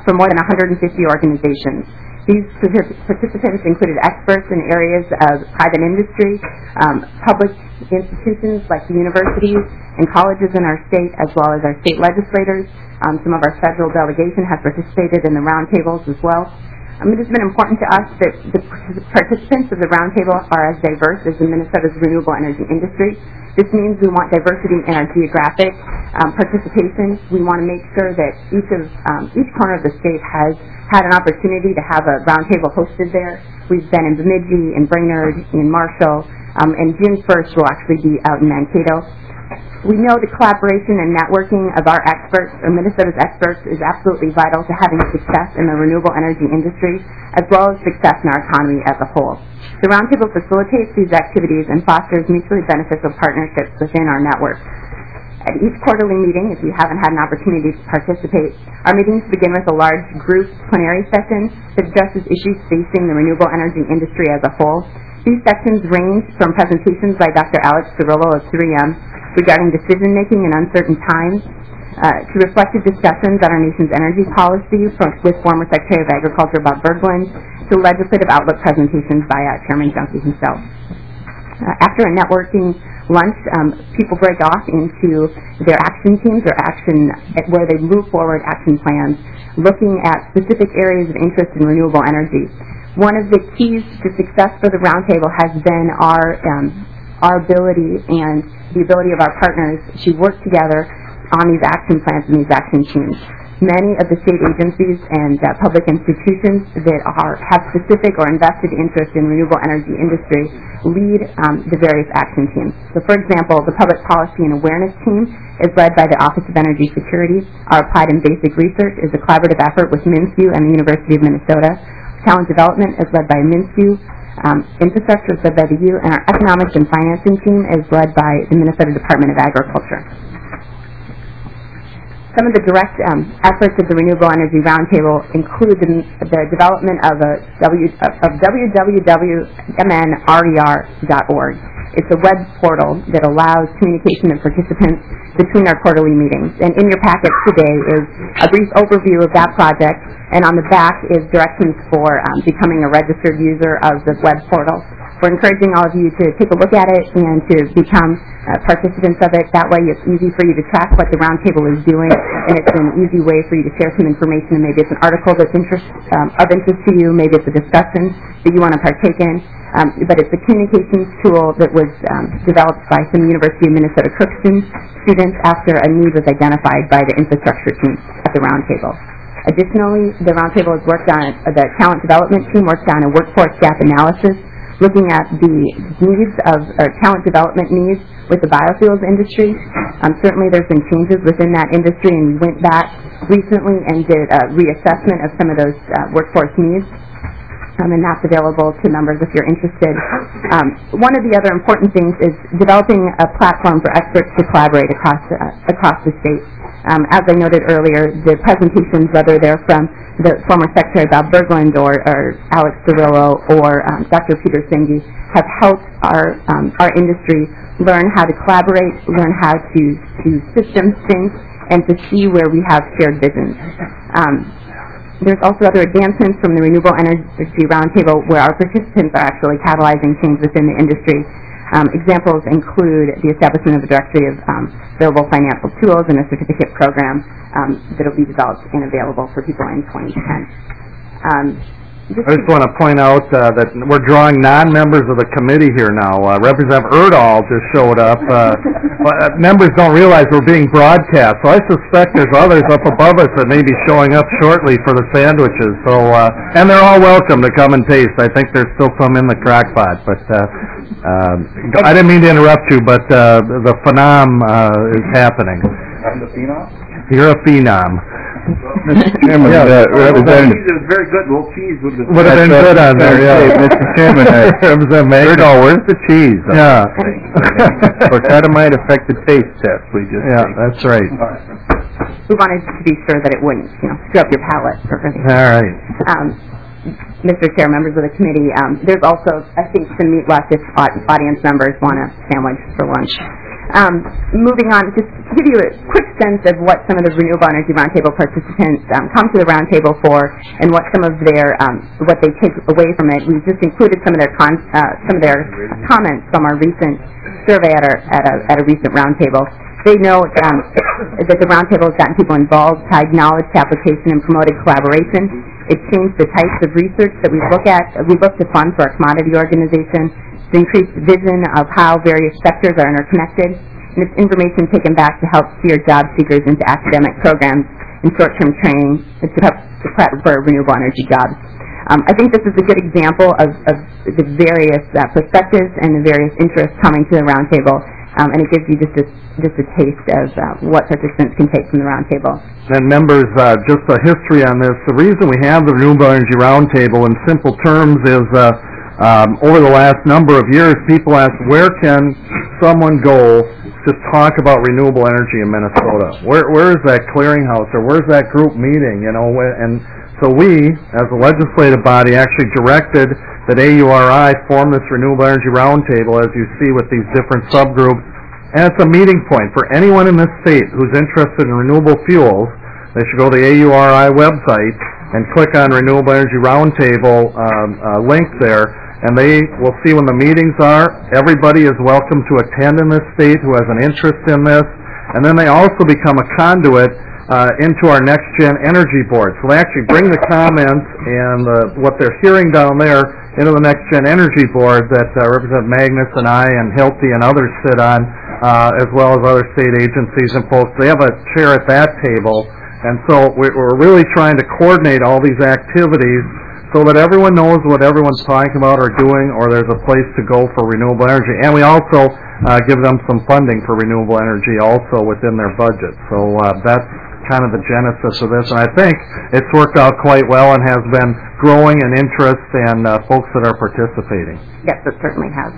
from more than one hundred fifty organizations. These participants included experts in areas of private industry, um, public institutions like the universities and colleges in our state, as well as our state legislators. Um, some of our federal delegation has participated in the roundtables as well. Um, it has been important to us that the participants of the roundtable are as diverse as the Minnesota's renewable energy industry. This means we want diversity in our geographic um, participation. We want to make sure that each of um, each corner of the state has had an opportunity to have a roundtable hosted there. We've been in Bemidji, in Brainerd, in Marshall, um, and June first will actually be out in Mankato. We know the collaboration and networking of our experts, or Minnesota's experts, is absolutely vital to having success in the renewable energy industry, as well as success in our economy as a whole. The roundtable facilitates these activities and fosters mutually beneficial partnerships within our network. At each quarterly meeting, if you haven't had an opportunity to participate, our meetings begin with a large group plenary session that addresses issues facing the renewable energy industry as a whole. These sections range from presentations by Doctor Alex Cirillo of three M regarding decision-making in uncertain times, uh, to reflective discussions on our nation's energy policy from, with former Secretary of Agriculture Bob Berglund, to legislative outlook presentations by uh, Chairman Junkie himself. Uh, after a networking lunch, um, people break off into their action teams or action where they move forward action plans, looking at specific areas of interest in renewable energy. One of the keys to success for the roundtable has been our um, our ability and the ability of our partners to work together on these action plans and these action teams. Many of the state agencies and uh, public institutions that are, have specific or invested interest in renewable energy industry lead um, the various action teams. So, for example, the Public Policy and Awareness Team is led by the Office of Energy Security. Our Applied and Basic Research is a collaborative effort with MnSCU and the University of Minnesota. Talent Development is led by MnSCU. Um, infrastructure is led by the U, and our Economics and Financing Team is led by the Minnesota Department of Agriculture. Some of the direct um, efforts of the Renewable Energy Roundtable include the, the development of a w, of w w w dot m n r e r dot org. It's a web portal that allows communication of participants between our quarterly meetings. And in your packet today is a brief overview of that project, and on the back is directions for um, becoming a registered user of the web portal. We're encouraging all of you to take a look at it and to become uh, participants of it. That way it's easy for you to track what the roundtable is doing, and it's an easy way for you to share some information. And maybe it's an article that's interest, um, of interest to you. Maybe it's a discussion that you want to partake in. Um, but it's a communications tool that was um, developed by some University of Minnesota Crookston students after a need was identified by the infrastructure team at the roundtable. Additionally, the roundtable has worked on, uh, the talent development team worked on a workforce gap analysis, looking at the needs of, or talent development needs with the biofuels industry. Um, certainly there's been changes within that industry, and we went back recently and did a reassessment of some of those uh, workforce needs. Um, and that's available to members if you're interested. Um, one of the other important things is developing a platform for experts to collaborate across uh, across the state. Um, as I noted earlier, the presentations, whether they're from the former Secretary Bob Berglund or, or Alex Cirillo or um, Doctor Peter Senge, have helped our um, our industry learn how to collaborate, learn how to to systems think, and to see where we have shared visions. Um, There's also other advancements from the Renewable Energy Roundtable where our participants are actually catalyzing change within the industry. Um, examples include the establishment of a directory of um, available financial tools and a certificate program um, that will be developed and available for people in twenty ten. Um, Just I just want to point out uh, that we're drawing non-members of the committee here now. Uh, Representative Erdahl just showed up. Uh, uh, members don't realize we're being broadcast, so I suspect there's others up above us that may be showing up shortly for the sandwiches. So, uh, and they're all welcome to come and taste. I think there's still some in the crock pot, but uh, uh, I didn't mean to interrupt you, but uh, the phenom uh, is happening. I'm the phenom? You're a phenom. Mister Chairman, yeah, uh, Representative... It was very good. A little cheese would have been... Would have been That's good right. on there, yeah. Mister Chairman, uh, Representative Erdahl, where's the cheese? Yeah. Of course, that might affect the taste test we just Yeah, did. that's right. we wanted to be sure that it wouldn't, you know, screw up your palate. All right. Um, Mister Chair, members of the committee, um, there's also, I think, some meat left if audience members want a sandwich for lunch. Um, moving on, just to give you a quick sense of what some of the Renewable Energy Roundtable participants um, come to the Roundtable for, and what some of their um, what they take away from it. We've just included some of their con- uh, some of their comments from our recent survey at, our, at, a, at a recent Roundtable. They note um, that the Roundtable has gotten people involved, tied knowledge to application, and promoted collaboration. It's changed the types of research that we look at. We look to fund for our commodity organization. It's increased vision of how various sectors are interconnected, and it's information taken back to help steer job seekers into academic programs and short-term training to help to prep for renewable energy jobs. Um, I think this is a good example of, of the various uh, perspectives and the various interests coming to the Roundtable, um, and it gives you just a, just a taste of uh, what participants can take from the Roundtable. And members, uh, just a history on this. The reason we have the Renewable Energy Roundtable in simple terms is uh, Um, over the last number of years, people ask, where can someone go to talk about renewable energy in Minnesota? Where, where is that clearinghouse, or where's that group meeting? You know, and so we, as a legislative body, actually directed that A U R I form this Renewable Energy Roundtable, as you see with these different subgroups, and it's a meeting point for anyone in this state who's interested in renewable fuels. They should go to the A U R I website and click on Renewable Energy Roundtable um, uh, link there. And they will see when the meetings are. Everybody is welcome to attend in this state who has an interest in this. And then they also become a conduit uh, into our Next Gen Energy Board. So they actually bring the comments and uh, what they're hearing down there into the Next Gen Energy Board that uh, Representative Magnus and I and Hilty and others sit on, uh, as well as other state agencies and folks. They have a chair at that table. And so we're really trying to coordinate all these activities so that everyone knows what everyone's talking about or doing, or there's a place to go for renewable energy. And we also uh, give them some funding for renewable energy also within their budget. So uh, that's kind of the genesis of this. And I think it's worked out quite well and has been growing in interest and uh, folks that are participating. Yes, it certainly has.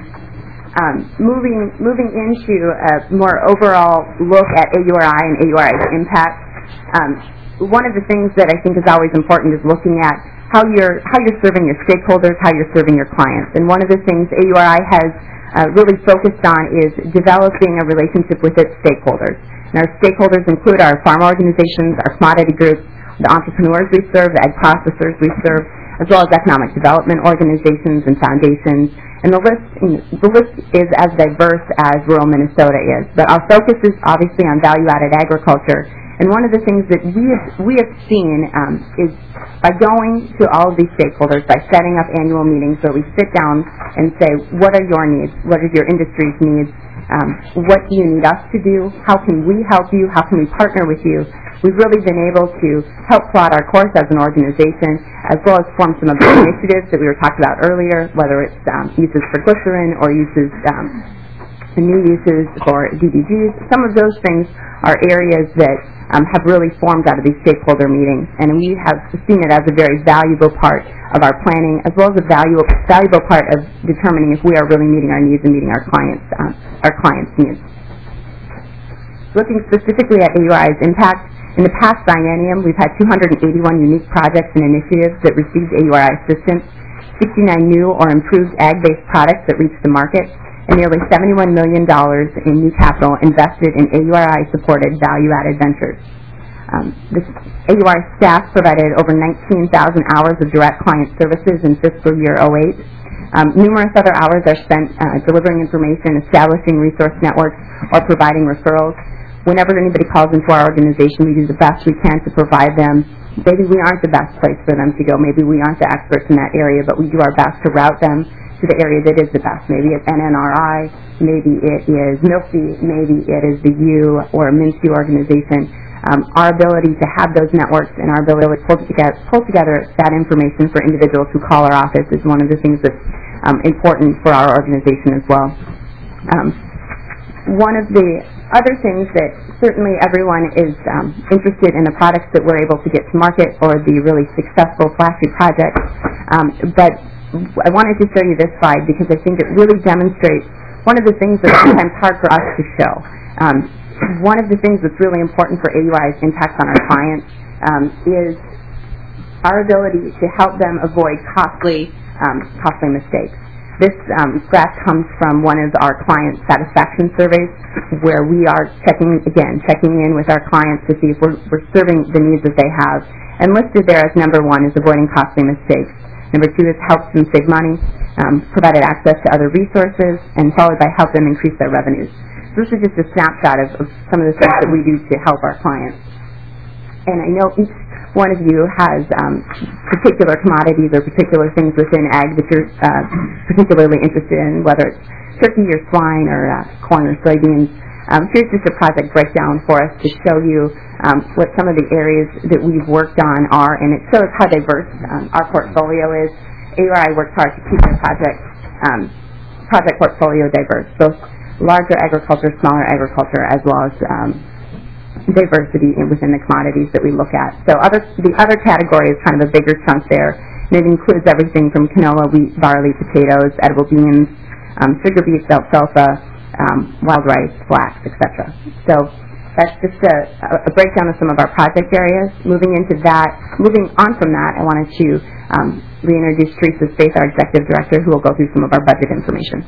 Um, moving moving into a more overall look at A U R I and A U R I's impact, um, one of the things that I think is always important is looking at how you're how you're serving your stakeholders, how you're serving your clients. And one of the things A U R I has uh, really focused on is developing a relationship with its stakeholders. And our stakeholders include our farm organizations, our commodity groups, the entrepreneurs we serve, the ag processors we serve, as well as economic development organizations and foundations. And the list the list is as diverse as rural Minnesota is. But our focus is obviously on value-added agriculture. And one of the things that we have, we have seen um, is by going to all of these stakeholders, by setting up annual meetings where we sit down and say, what are your needs? What are your industry's needs? Um, what do you need us to do? How can we help you? How can we partner with you? We've really been able to help plot our course as an organization, as well as form some of the initiatives that we were talking about earlier, whether it's um, uses for glycerin or uses um, new uses for D D Gs. Some of those things are areas that um, have really formed out of these stakeholder meetings, and we have seen it as a very valuable part of our planning, as well as a valuable valuable part of determining if we are really meeting our needs and meeting our clients um, our clients' needs. Looking specifically at A U R I's impact, in the past biennium, we've had two hundred eighty-one unique projects and initiatives that received A U R I assistance, sixty-nine new or improved ag-based products that reached the market, and nearly seventy-one million dollars in new capital invested in A U R I-supported value-added ventures. Um, this A U R I staff provided over nineteen thousand hours of direct client services in fiscal year oh eight. Um, numerous other hours are spent uh, delivering information, establishing resource networks, or providing referrals. Whenever anybody calls into our organization, we do the best we can to provide them. Maybe we aren't the best place for them to go. Maybe we aren't the experts in that area, but we do our best to route them to the area that is the best. Maybe it's N N R I, maybe it is MILFI, maybe it is the U or a MNSTEW organization. Um, our ability to have those networks and our ability to pull together, pull together that information for individuals who call our office is one of the things that's um, important for our organization as well. Um, one of the other things that certainly everyone is um, interested in the products that we're able to get to market or the really successful, flashy projects, um, but I wanted to show you this slide because I think it really demonstrates one of the things that's sometimes hard for us to show. Um, one of the things that's really important for A U R I's impact on our clients um, is our ability to help them avoid costly, um, costly mistakes. This um, graph comes from one of our client satisfaction surveys where we are checking, again, checking in with our clients to see if we're, we're serving the needs that they have. And listed there as number one is avoiding costly mistakes. Number two is helps them save money, um, provided access to other resources, and followed by help them increase their revenues. So this is just a snapshot of, of some of the things that we do to help our clients. And I know each one of you has um, particular commodities or particular things within ag that you're uh, particularly interested in, whether it's turkey or swine or uh, corn or soybeans. Um, here's just a project breakdown for us to show you um, what some of the areas that we've worked on are, and it shows how diverse um, our portfolio is. A U R I works hard to keep our project, um, project portfolio diverse, both larger agriculture, smaller agriculture, as well as um, diversity in, within the commodities that we look at. So other, the other category is kind of a bigger chunk there, and it includes everything from canola, wheat, barley, potatoes, edible beans, um, sugar beets, alfalfa, um, wild rice, flax, et cetera. So that's just a, a breakdown of some of our project areas. Moving into that, moving on from that, I wanted to um, reintroduce Teresa Spaeth, our Executive Director, who will go through some of our budget information.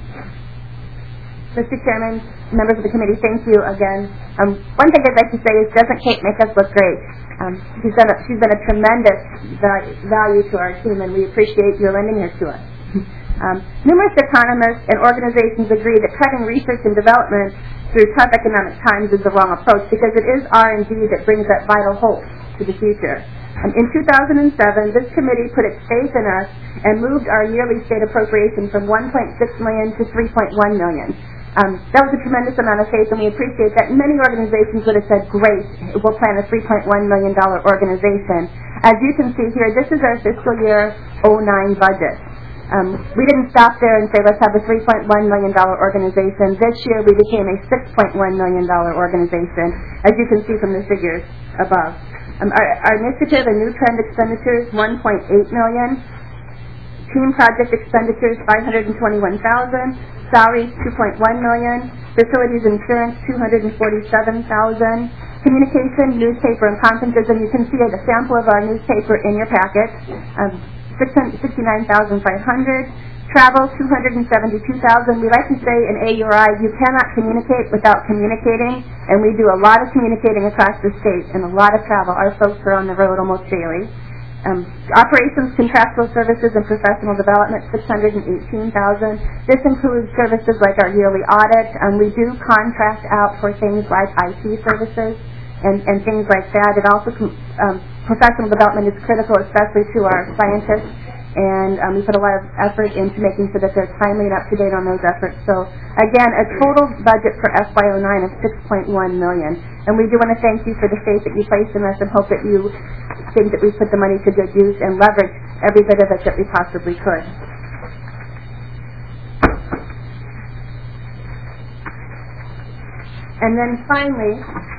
Mister Chairman, members of the committee, thank you again. Um, one thing I'd like to say is, doesn't Kate make us look great? Um, she's, done a, she's been a tremendous value to our team, and we appreciate your lending her to us. Um, numerous economists and organizations agree that cutting research and development through tough economic times is the wrong approach, because it is R and D that brings that vital hope to the future. Um, in two thousand seven, this committee put its faith in us and moved our yearly state appropriation from one point six million dollars to three point one million dollars. Um, that was a tremendous amount of faith, and we appreciate that. Many organizations would have said, great, we'll plan a three point one million dollars organization. As you can see here, this is our fiscal year oh nine budget. Um, we didn't stop there and say, let's have a three point one million dollars organization. This year, we became a six point one million dollars organization, as you can see from the figures above. Um, our, our initiative and new trend expenditures, one point eight million dollars. Team project expenditures, five hundred twenty-one thousand dollars. Salaries, two point one million dollars. Facilities insurance, two hundred forty-seven thousand dollars. Communication, newspaper, and conferences, and you can see a sample of our newspaper in your packet, um, sixty-nine thousand five hundred dollars. Travel, two hundred seventy-two thousand dollars. We like to say in A U R I, you cannot communicate without communicating, and we do a lot of communicating across the state and a lot of travel. Our folks are on the road almost daily. Um, operations, contractual services, and professional development, six hundred eighteen thousand dollars. This includes services like our yearly audit, and we do contract out for things like I T services and, and things like that. It also, um, professional development is critical, especially to our scientists, and um, we put a lot of effort into making sure that they're timely and up to date on those efforts. So again, a total budget for F Y oh nine of six point one million dollars. And we do want to thank you for the faith that you placed in us, and hope that you think that we put the money to good use and leverage every bit of it that we possibly could. And then finally,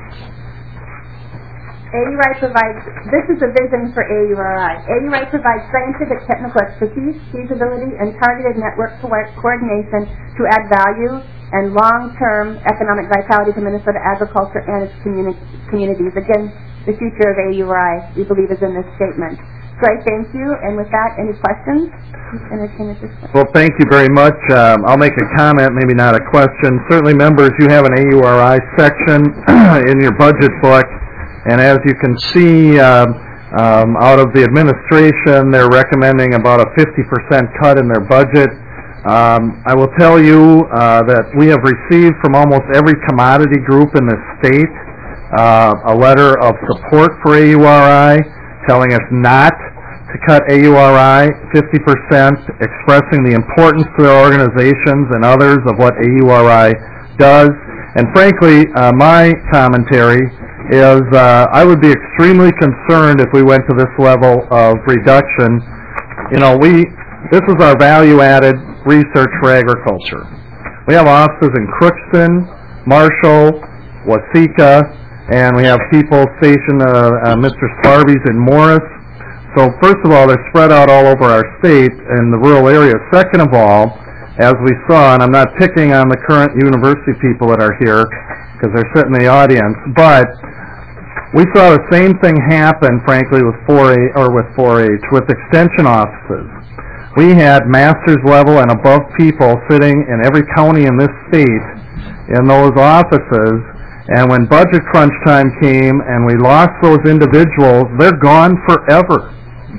A U R I provides, this is a vision for A U R I. A U R I provides scientific technical expertise, feasibility, and targeted network co coordination to add value and long-term economic vitality to Minnesota agriculture and its communi communities. Again, the future of A U R I, we believe, is in this statement. So I thank you, and with that, any questions? Entertain at this point. Well, thank you very much. Um, I'll make a comment, maybe not a question. Certainly, members, you have an A U R I section in your budget book. And as you can see, um, um, out of the administration, they're recommending about a fifty percent cut in their budget. Um, I will tell you uh, that we have received from almost every commodity group in the state uh, a letter of support for A U R I, telling us not to cut A U R I fifty percent, expressing the importance to their organizations and others of what A U R I does. And frankly, uh, my commentary is uh, I would be extremely concerned if we went to this level of reduction. You know, we this is our value-added research for agriculture. We have offices in Crookston, Marshall, Waseca, and we have people stationed, uh, uh, Mister Sparby's in Morris. So first of all, they're spread out all over our state in the rural areas. Second of all, as we saw, and I'm not picking on the current university people that are here because they're sitting in the audience, but we saw the same thing happen, frankly, with four H or with four H, with extension offices. we had master's level and above people sitting in every county in this state in those offices, and when budget crunch time came and we lost those individuals, they're gone forever.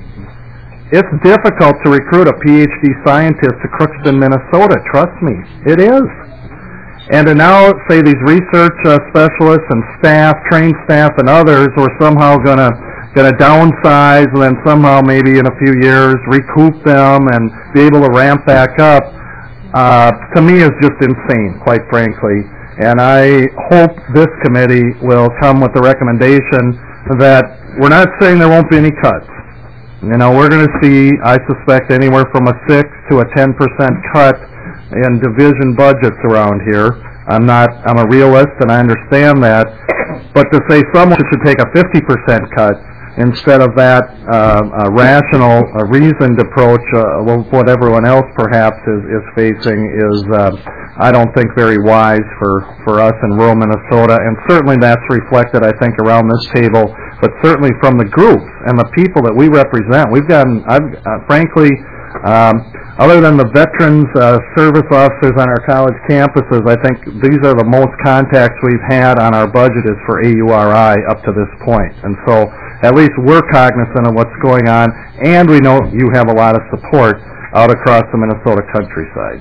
It's difficult to recruit a P H D scientist to Crookston, Minnesota. Trust me, it is. And to now say these research uh, specialists and staff, trained staff and others, were somehow going to going to downsize and then somehow maybe in a few years recoup them and be able to ramp back up, uh, to me is just insane, quite frankly. And I hope this committee will come with the recommendation that we're not saying there won't be any cuts. You know, we're going to see, I suspect, anywhere from a six to a ten percent cut in division budgets around here. I'm not, I'm a realist and I understand that. But to say someone should take a fifty percent cut instead of that uh, a rational, a reasoned approach, uh, what everyone else perhaps is, is facing is, uh, I don't think, very wise for, for us in rural Minnesota. And certainly that's reflected, I think, around this table, but certainly from the groups and the people that we represent. We've gotten, I've, uh, frankly, um, other than the veterans uh, service officers on our college campuses, I think these are the most contacts we've had on our budget is for A U R I up to this point. And so at least we're cognizant of what's going on, and we know you have a lot of support out across the Minnesota countryside.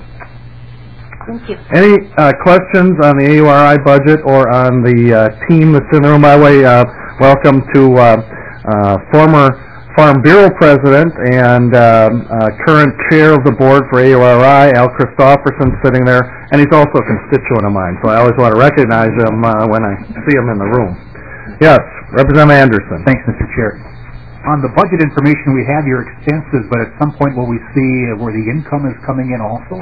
Thank you. Any uh, questions on the A U R I budget or on the uh, team that's in the room? By the way, uh, welcome to uh, uh, former Farm Bureau President and um, uh, current chair of the board for A U R I, Al Christofferson, sitting there, and he's also a constituent of mine, so I always want to recognize him uh, when I see him in the room. Yes, Representative Anderson. Thanks, Mister Chair. On the budget information, we have your expenses, but at some point will we see where the income is coming in also?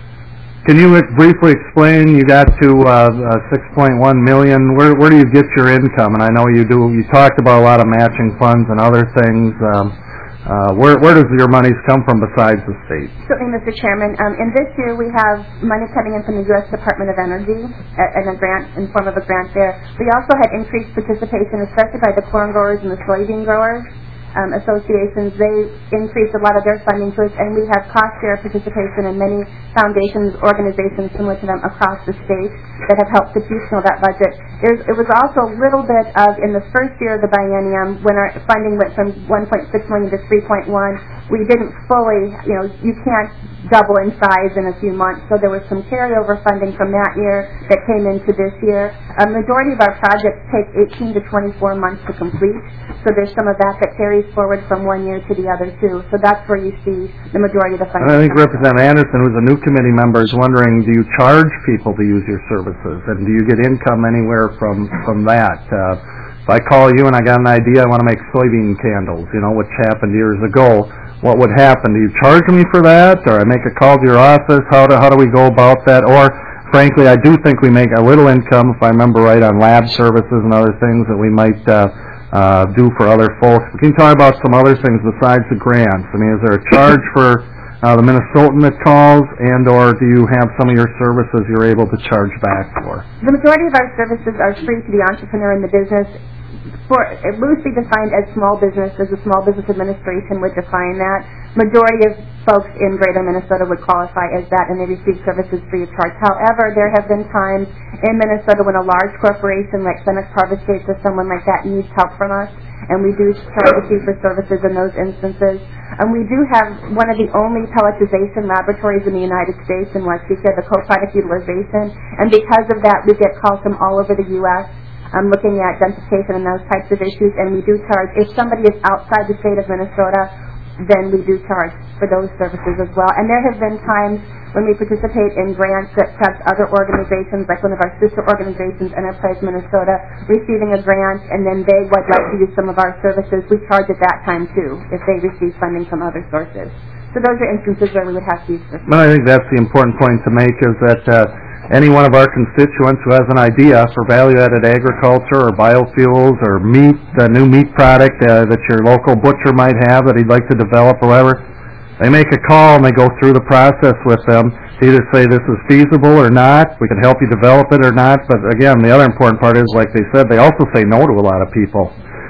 Can you briefly explain, you got to uh, uh, six point one million dollars, where, where do you get your income? And I know you do, you talked about a lot of matching funds and other things. Um, uh, where, where does your monies come from besides the state? Certainly, Mister Chairman. Um, in this year, we have money coming in from the U S Department of Energy uh, in a grant, in form of a grant there. We also had increased participation, especially by the corn growers and the soybean growers. Um, associations, they increased a lot of their funding to us, and we have cost-share participation in many foundations, organizations similar to them across the state that have helped to piecemeal that budget. There's, it was also a little bit of, in the first year of the biennium, when our funding went from one point six million dollars to three point one, we didn't fully, you know, you can't double in size in a few months, so there was some carryover funding from that year that came into this year. A majority of our projects take eighteen to twenty-four months to complete, so there's some of that that carries forward from one year to the other too. So that's where you see the majority of the funding. I think Representative Anderson, who's a new committee member, is wondering, do you charge people to use your services, and do you get income anywhere from from that? Uh, if I call you and I got an idea, I want to make soybean candles, you know, which happened years ago, what would happen? Do you charge me for that, or I make a call to your office? How do, how do we go about that? Or, frankly, I do think we make a little income, if I remember right, on lab services and other things that we might uh, uh, do for other folks. We can talk about some other things besides the grants. I mean, is there a charge for uh, the Minnesotan that calls, and or do you have some of your services you're able to charge back for? The majority of our services are free to the entrepreneur in the business. For loosely defined as small business, as the Small Business Administration would define that. Majority of folks in Greater Minnesota would qualify as that, and they receive services free of charge. However, there have been times in Minnesota when a large corporation like Cemex Harvest States or someone like that needs help from us, and we do charge a fee for services in those instances. And we do have one of the only pelletization laboratories in the United States in Waukesha, the co-product utilization, and because of that, we get calls from all over the U S Um, looking at densification and those types of issues, and we do charge. If somebody is outside the state of Minnesota, then we do charge for those services as well. And there have been times when we participate in grants that perhaps other organizations, like one of our sister organizations, Enterprise Minnesota, receiving a grant, and then they would like to use some of our services. We charge at that time, too, if they receive funding from other sources. So those are instances where we would have to use services. Well, I think that's the important point to make, is that uh, any one of our constituents who has an idea for value-added agriculture or biofuels or meat, a new meat product uh, that your local butcher might have that he'd like to develop or whatever, they make a call and they go through the process with them to either say this is feasible or not, we can help you develop it or not. But again, the other important part is, like they said, they also say no to a lot of people.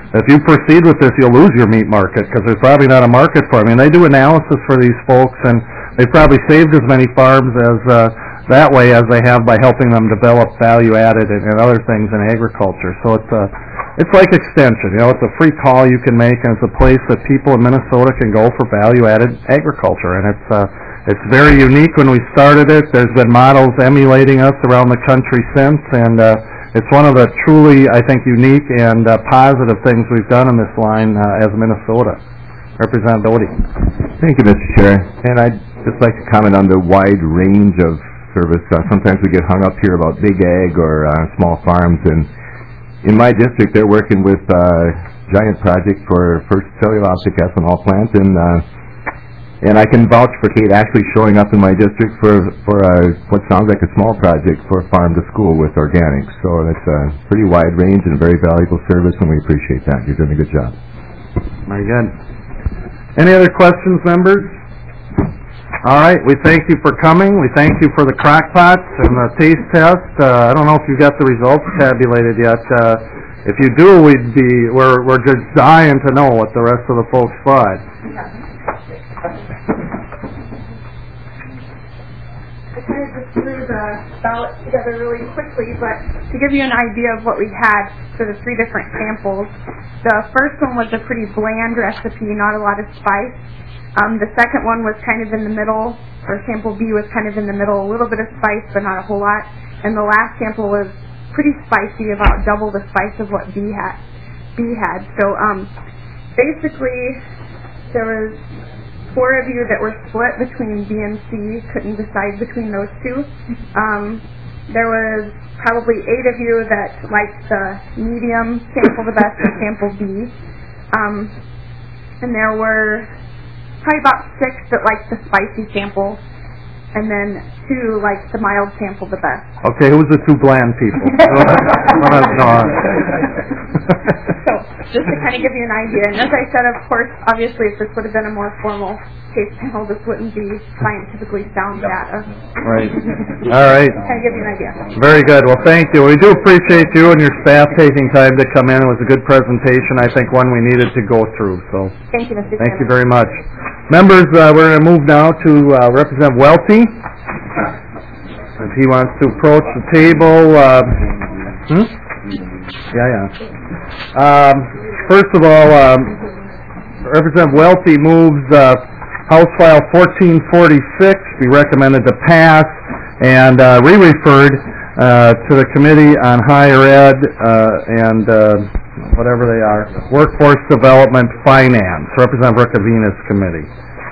if you proceed with this, you'll lose your meat market because there's probably not a market for it. I mean, they do analysis for these folks, and they've probably saved as many farms as uh, that way as they have by helping them develop value-added and, and other things in agriculture. So it's a, it's like extension. You know, it's a free call you can make, and it's a place that people in Minnesota can go for value-added agriculture. And it's uh, it's very unique. When we started it, there's been models emulating us around the country since, and uh, it's one of the truly, I think, unique and uh, positive things we've done in this line uh, as Minnesota. Representative Bodie. Thank you, Mister Chair. And I'd just like to comment on the wide range of service. Uh, sometimes we get hung up here about big ag or uh, small farms, and in my district, they're working with a uh, giant project for first cellulosic ethanol plant, and uh, and I can vouch for Kate actually showing up in my district for for uh, what sounds like a small project for farm to school with organics. So that's a pretty wide range and a very valuable service, and we appreciate that. You're doing a good job. Very good. Any other questions, members? All right, we thank you for coming. We thank you for the crock pots and the taste test. Uh, I don't know if you got the results tabulated yet. Uh, if you do, we'd be we're we're just dying to know what the rest of the folks thought. I kind of just threw the ballot together really quickly, but to give you an idea of what we had for the three different samples, the first one was a pretty bland recipe, not a lot of spice. Um, the second one was kind of in the middle, or sample B was kind of in the middle, a little bit of spice, but not a whole lot. And the last sample was pretty spicy, about double the spice of what B had. B had. So um, basically, there was four of you that were split between B and C, couldn't decide between those two. Um, there was probably eight of you that liked the medium sample the best and sample B. Um, and there were probably about six that liked the spicy sample, and then two liked the mild sample the best. Okay, who's the two bland people? So, just to kind of give you an idea, and as I said, of course, obviously, if this would have been a more formal taste panel, this wouldn't be scientifically sound data. Right. All right. Kind of give you an idea. Very good. Well, thank you. We do appreciate you and your staff taking time to come in. It was a good presentation. I think one we needed to go through. So, thank you, Mister Thank Chairman. you very much. Members, uh, we're going to move now to uh, Representative Welty. If he wants to approach the table. Uh, hmm? Yeah, yeah. Um, first of all, um, Representative Welty moves uh, House File fourteen forty-six be recommended to pass and uh, re-referred uh, to the Committee on Higher Ed uh, and uh, whatever they are, Workforce Development Finance, Representative Ricavina's committee.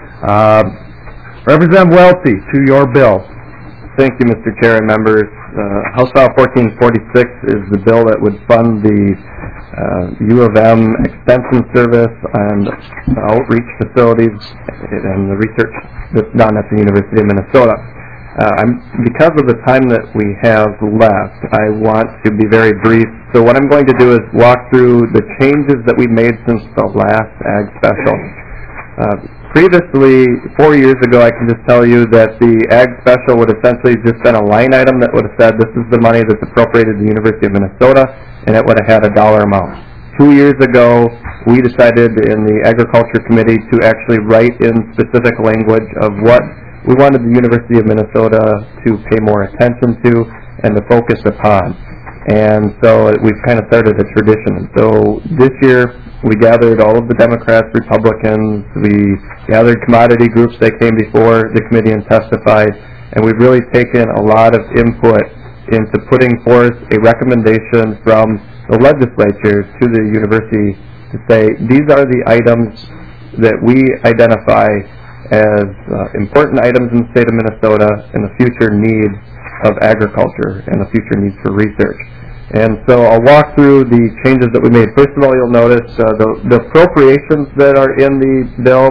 Uh, Representative Welty, to your bill. Thank you, Mister Chair and members. Uh, House File fourteen forty-six is the bill that would fund the uh, U of M extension service and outreach facilities and the research that's done at the University of Minnesota. Uh, I'm, because of the time that we have left, I want to be very brief. So what I'm going to do is walk through the changes that we made since the last Ag Special. Uh, previously, four years ago, I can just tell you that the Ag Special would essentially just been a line item that would have said this is the money that's appropriated to the University of Minnesota, and it would have had a dollar amount. Two years ago, we decided in the Agriculture Committee to actually write in specific language of what we wanted the University of Minnesota to pay more attention to and to focus upon. And so we've kind of started a tradition. So this year, we gathered all of the Democrats, Republicans, we gathered commodity groups that came before the committee and testified, and we've really taken a lot of input into putting forth a recommendation from the legislature to the university to say, these are the items that we identify as uh, important items in the state of Minnesota and the future needs of agriculture and the future needs for research. And so I'll walk through the changes that we made. First of all, you'll notice uh, the, the appropriations that are in the bill,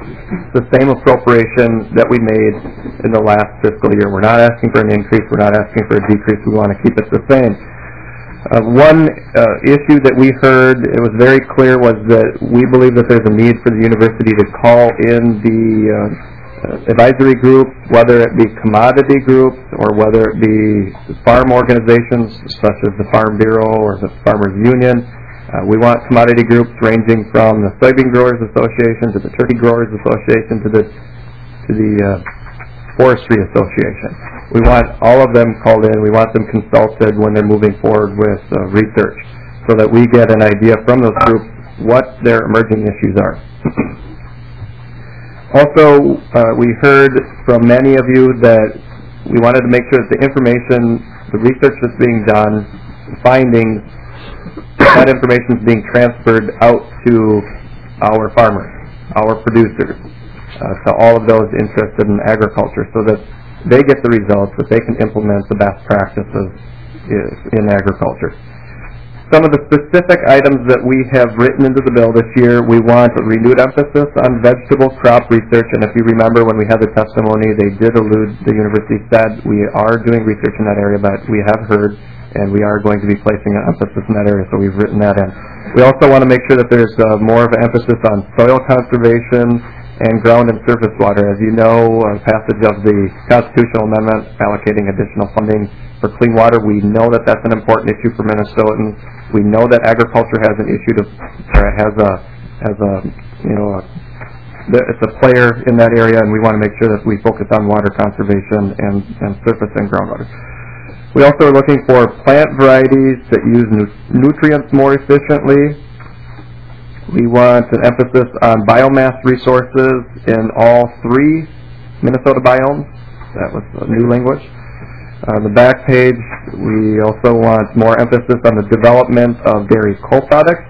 the same appropriation that we made in the last fiscal year. We're not asking for an increase. We're not asking for a decrease. We want to keep it the same. Uh, one uh, issue that we heard, it was very clear, was that we believe that there's a need for the university to call in the uh, Uh, advisory groups, whether it be commodity groups or whether it be farm organizations such as the Farm Bureau or the Farmers Union, Uh, we want commodity groups ranging from the Soybean Growers Association to the Turkey Growers Association to the to the uh, Forestry Association. We want all of them called in. We want them consulted when they're moving forward with uh, research so that we get an idea from those groups what their emerging issues are. Also, uh, we heard from many of you that we wanted to make sure that the information, the research that's being done, the findings, that information is being transferred out to our farmers, our producers, uh, to all of those interested in agriculture so that they get the results, that they can implement the best practices in agriculture. Some of the specific items that we have written into the bill this year, we want a renewed emphasis on vegetable crop research, and if you remember when we had the testimony, they did allude, the university said, we are doing research in that area, but we have heard, and we are going to be placing an emphasis in that area, so we've written that in. We also want to make sure that there's uh, more of an emphasis on soil conservation and ground and surface water. As you know, uh, passage of the constitutional amendment allocating additional funding for clean water, we know that that's an important issue for Minnesotans. We know that agriculture has an issue to, or has a, has a, you know, a, it's a player in that area, and we want to make sure that we focus on water conservation and, and surface and groundwater. We also are looking for plant varieties that use nu- nutrients more efficiently. We want an emphasis on biomass resources in all three Minnesota biomes. That was a new language. On the back page, we also want more emphasis on the development of dairy co-products.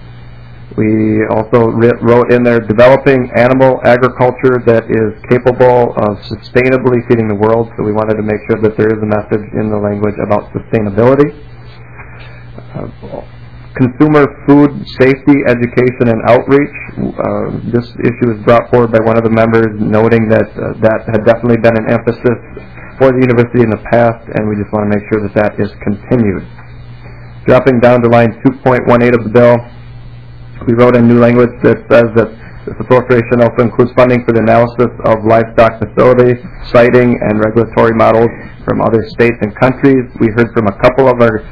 We also wrote in there developing animal agriculture that is capable of sustainably feeding the world, so we wanted to make sure that there is a message in the language about sustainability. Uh, consumer food safety, education, and outreach. Uh, this issue was brought forward by one of the members noting that uh, that had definitely been an emphasis for the university in the past, and we just want to make sure that that is continued. Dropping down to line two point one eight of the bill, we wrote a new language that says that this appropriation also includes funding for the analysis of livestock facility, siting, and regulatory models from other states and countries. We heard from a couple of our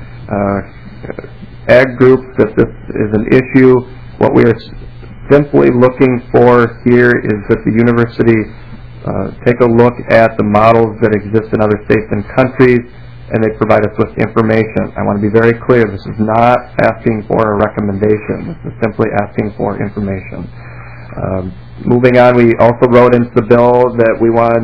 uh, ag groups that this is an issue. What we are simply looking for here is that the university uh, take a look at the models that exist in other states and countries, and they provide us with information. I want to be very clear, this is not asking for a recommendation. This is simply asking for information. Um, moving on, we also wrote into the bill that we want,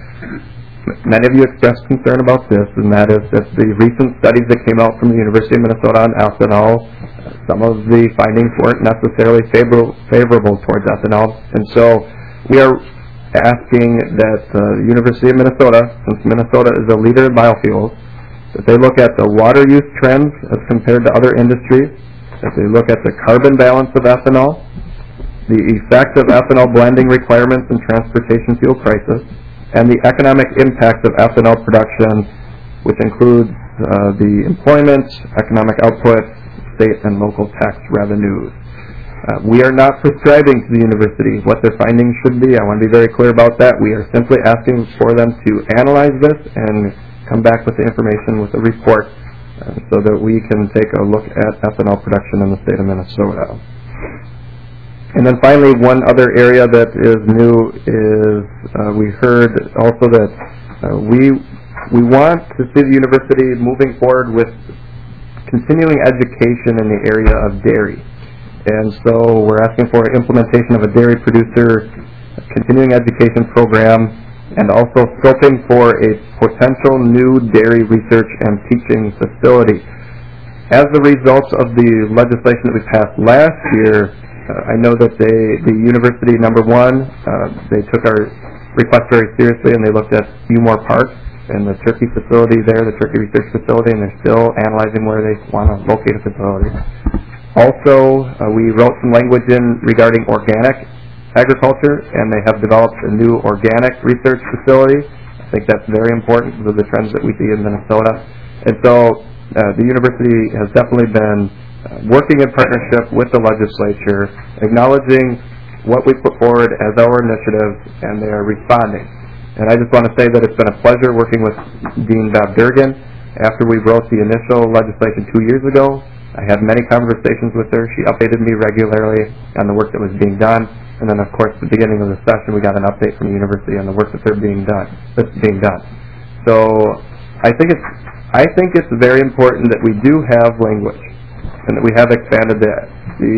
many of you expressed concern about this, and that is that the recent studies that came out from the University of Minnesota on ethanol, some of the findings weren't necessarily favor- favorable towards ethanol, and so we are asking that uh, the University of Minnesota, since Minnesota is a leader in biofuels, that they look at the water use trends as compared to other industries, that they look at the carbon balance of ethanol, the effect of ethanol blending requirements in transportation fuel prices, and the economic impact of ethanol production, which includes uh, the employment, economic output, state and local tax revenues. Uh, we are not prescribing to the university what their findings should be. I want to be very clear about that. We are simply asking for them to analyze this and come back with the information with a report uh, so that we can take a look at ethanol production in the state of Minnesota. And then finally, one other area that is new is uh, we heard also that uh, we we want to see the university moving forward with continuing education in the area of dairy. And so we're asking for implementation of a dairy producer continuing education program and also scoping for a potential new dairy research and teaching facility. As a result of the legislation that we passed last year, uh, I know that they, the university, number one, uh, they took our request very seriously and they looked at Umore Park and the turkey facility there, the turkey research facility, and they're still analyzing where they want to locate a facility. Also, uh, we wrote some language in regarding organic agriculture, and they have developed a new organic research facility. I think that's very important because of the trends that we see in Minnesota. And so uh, the university has definitely been uh, working in partnership with the legislature, acknowledging what we put forward as our initiatives, and they are responding. And I just want to say that it's been a pleasure working with Dean Bob Durgan. After we wrote the initial legislation two years ago, I had many conversations with her. She updated me regularly on the work that was being done. And then, of course, at the beginning of the session, we got an update from the university on the work that they're being done. That's being done. So I think it's I think it's very important that we do have language, and that we have expanded the the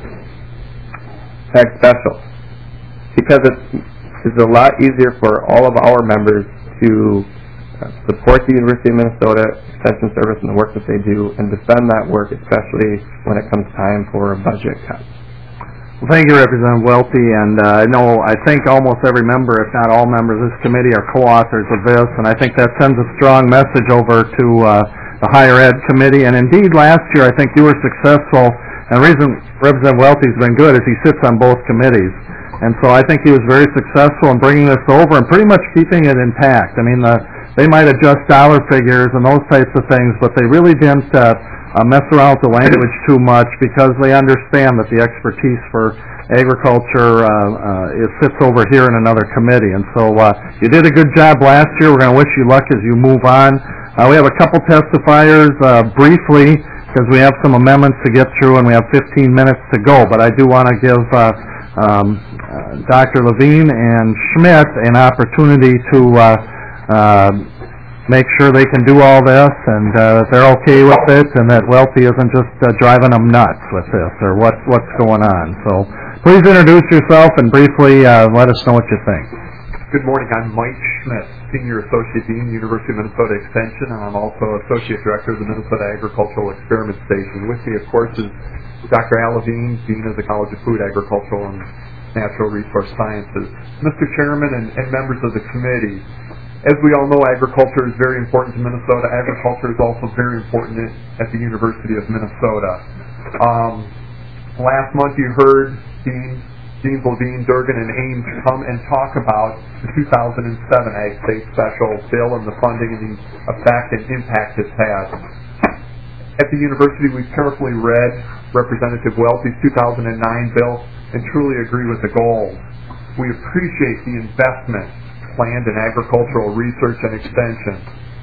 uh, Ag Special, because it's it's a lot easier for all of our members to uh, support the University of Minnesota Extension Service and the work that they do, and defend that work, especially when it comes time for a budget cut. Well, thank you, Representative Welty, and uh, I know I think almost every member, if not all members of this committee, are co-authors of this, and I think that sends a strong message over to uh, the Higher Ed Committee. And indeed, last year I think you were successful, and the reason Representative Welty's been good is he sits on both committees. And so I think he was very successful in bringing this over and pretty much keeping it intact. I mean, the, they might adjust dollar figures and those types of things, but they really didn't uh, uh, mess around with the language too much, because they understand that the expertise for agriculture uh, uh, it sits over here in another committee. And so uh, you did a good job last year. We're going to wish you luck as you move on. Uh, we have a couple testifiers uh, briefly, because we have some amendments to get through and we have fifteen minutes to go. But I do want to give uh, um, uh, Doctor Levine and Schmidt an opportunity to uh, uh, make sure they can do all this, and uh, that they're okay with it, and that Welty isn't just uh, driving them nuts with this, or what, what's going on. So please introduce yourself and briefly uh, let us know what you think. Good morning. I'm Mike Schmidt, Senior Associate Dean, University of Minnesota Extension, and I'm also Associate Director of the Minnesota Agricultural Experiment Station. With me, of course, is Doctor Al Levine, Dean of the College of Food, Agricultural, and Natural Resource Sciences. Mister Chairman and, and members of the committee, as we all know, agriculture is very important to Minnesota. Agriculture is also very important at the University of Minnesota. Um, last month you heard Dean, Deans Levine, Durgan, and Ames come and talk about the two thousand seven Ag State Special bill and the funding and the effect and impact it's had. At the university, we've carefully read Representative Welty's two thousand nine bill and truly agree with the goals. We appreciate the investment planned in agricultural research and extension.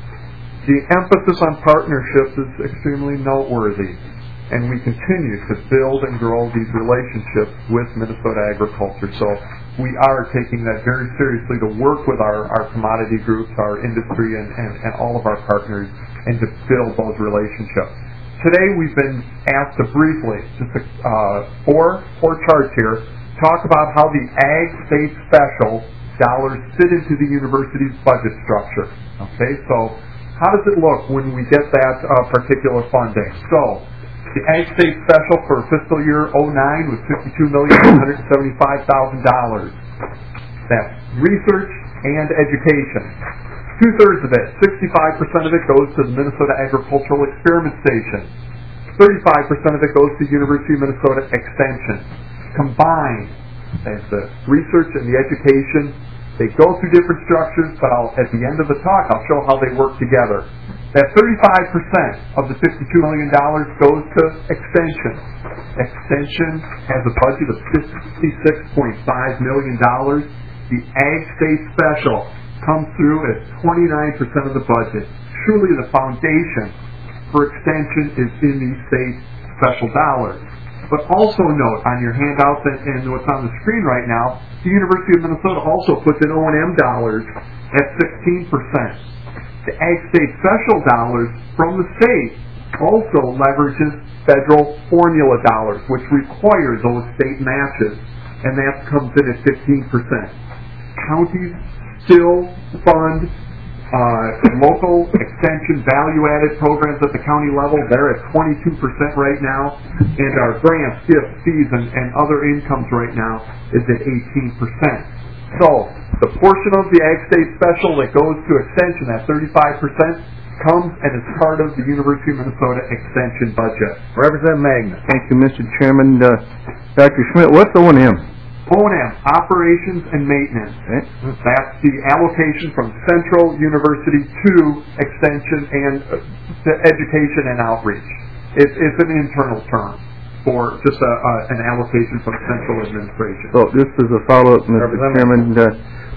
The emphasis on partnerships is extremely noteworthy, and we continue to build and grow these relationships with Minnesota agriculture. So we are taking that very seriously to work with our, our commodity groups, our industry, and, and, and all of our partners, and to build those relationships. Today we've been asked to briefly, just a, uh, four, four charts here, talk about how the Ag State Special dollars fit into the university's budget structure. Okay, so how does it look when we get that uh, particular funding? So the Ag State Special for fiscal year oh nine was fifty-two million one hundred seventy-five thousand dollars. That's research and education. Two-thirds of it, sixty-five percent of it, goes to the Minnesota Agricultural Experiment Station. thirty-five percent of it goes to the University of Minnesota Extension. Combined, as the research and the education, they go through different structures, but I'll, at the end of the talk, I'll show how they work together. That thirty-five percent of the fifty-two million dollars goes to Extension. Extension has a budget of fifty-six point five million dollars. The Ag State Special comes through at twenty-nine percent of the budget. Truly the foundation for Extension is in these state special dollars. But also note on your handouts and, and what's on the screen right now, the University of Minnesota also puts in O and M dollars at sixteen percent. The Ag State Special dollars from the state also leverages federal formula dollars, which requires those state matches, and that comes in at fifteen percent. Counties still fund Uh, local extension value-added programs at the county level. They're at twenty-two percent right now, and our grants, gifts, fees, and, and other incomes right now is at eighteen percent. So the portion of the Ag State Special that goes to extension, that thirty-five percent, comes and is part of the University of Minnesota extension budget. Representative Magnus. Thank you, Mister Chairman. Uh, Doctor Schmidt, what's O and M? O and M, operations and maintenance. Okay. That's the allocation from Central University to extension and uh, to education and outreach. It, it's an internal term for just a, uh, an allocation from central administration. So this is a follow-up, Mister Chairman. Uh,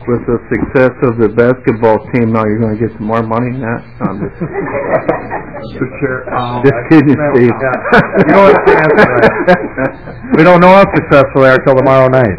with the success of the basketball team, now you're going to get some more money than that? Um, Mister Chair, um, just kidding, Steve. You know what's the answer to that? We don't know how successful they are till tomorrow night.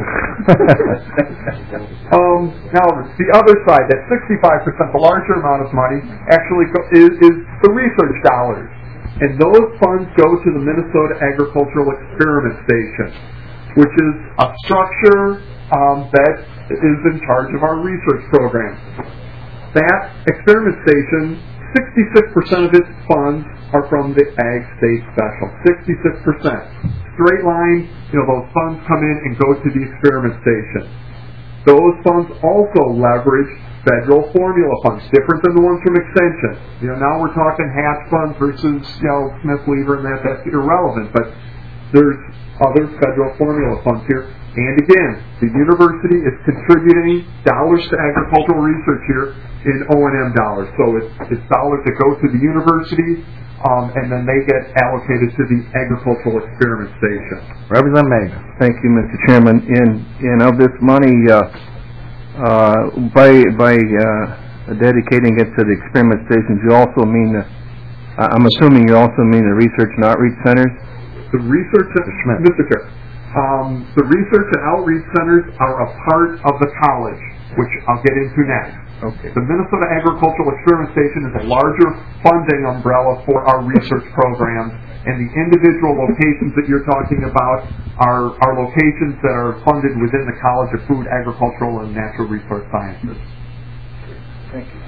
um, now, the other side, that sixty-five percent, the larger amount of money, actually go, is, is the research dollars. And those funds go to the Minnesota Agricultural Experiment Station, which is a structure um, that is in charge of our research program. That experiment station, sixty-six percent of its funds are from the Ag State Special. sixty-six percent. Straight line, you know, those funds come in and go to the experiment station. Those funds also leverage federal formula funds, different than the ones from Extension. You know, now we're talking hatch funds versus, you know, Smith-Lever and that, that's irrelevant, but there's other federal formula funds here. And again, the university is contributing dollars to agricultural research here in O and M dollars. So it's, it's dollars that go to the university, um, and then they get allocated to the agricultural experiment station. Representative Magnus. Thank you, Mister Chairman. And, and of this money, uh, uh, by by uh, dedicating it to the experiment stations, you also mean, the, I'm assuming you also mean the research and outreach centers? The research, Mister Mister Chair, um, the research and outreach centers are a part of the college, which I'll get into next. Okay. The Minnesota Agricultural Experiment Station is a larger funding umbrella for our research programs, and the individual locations that you're talking about are, are locations that are funded within the College of Food, Agricultural, and Natural Resource Sciences. Thank you.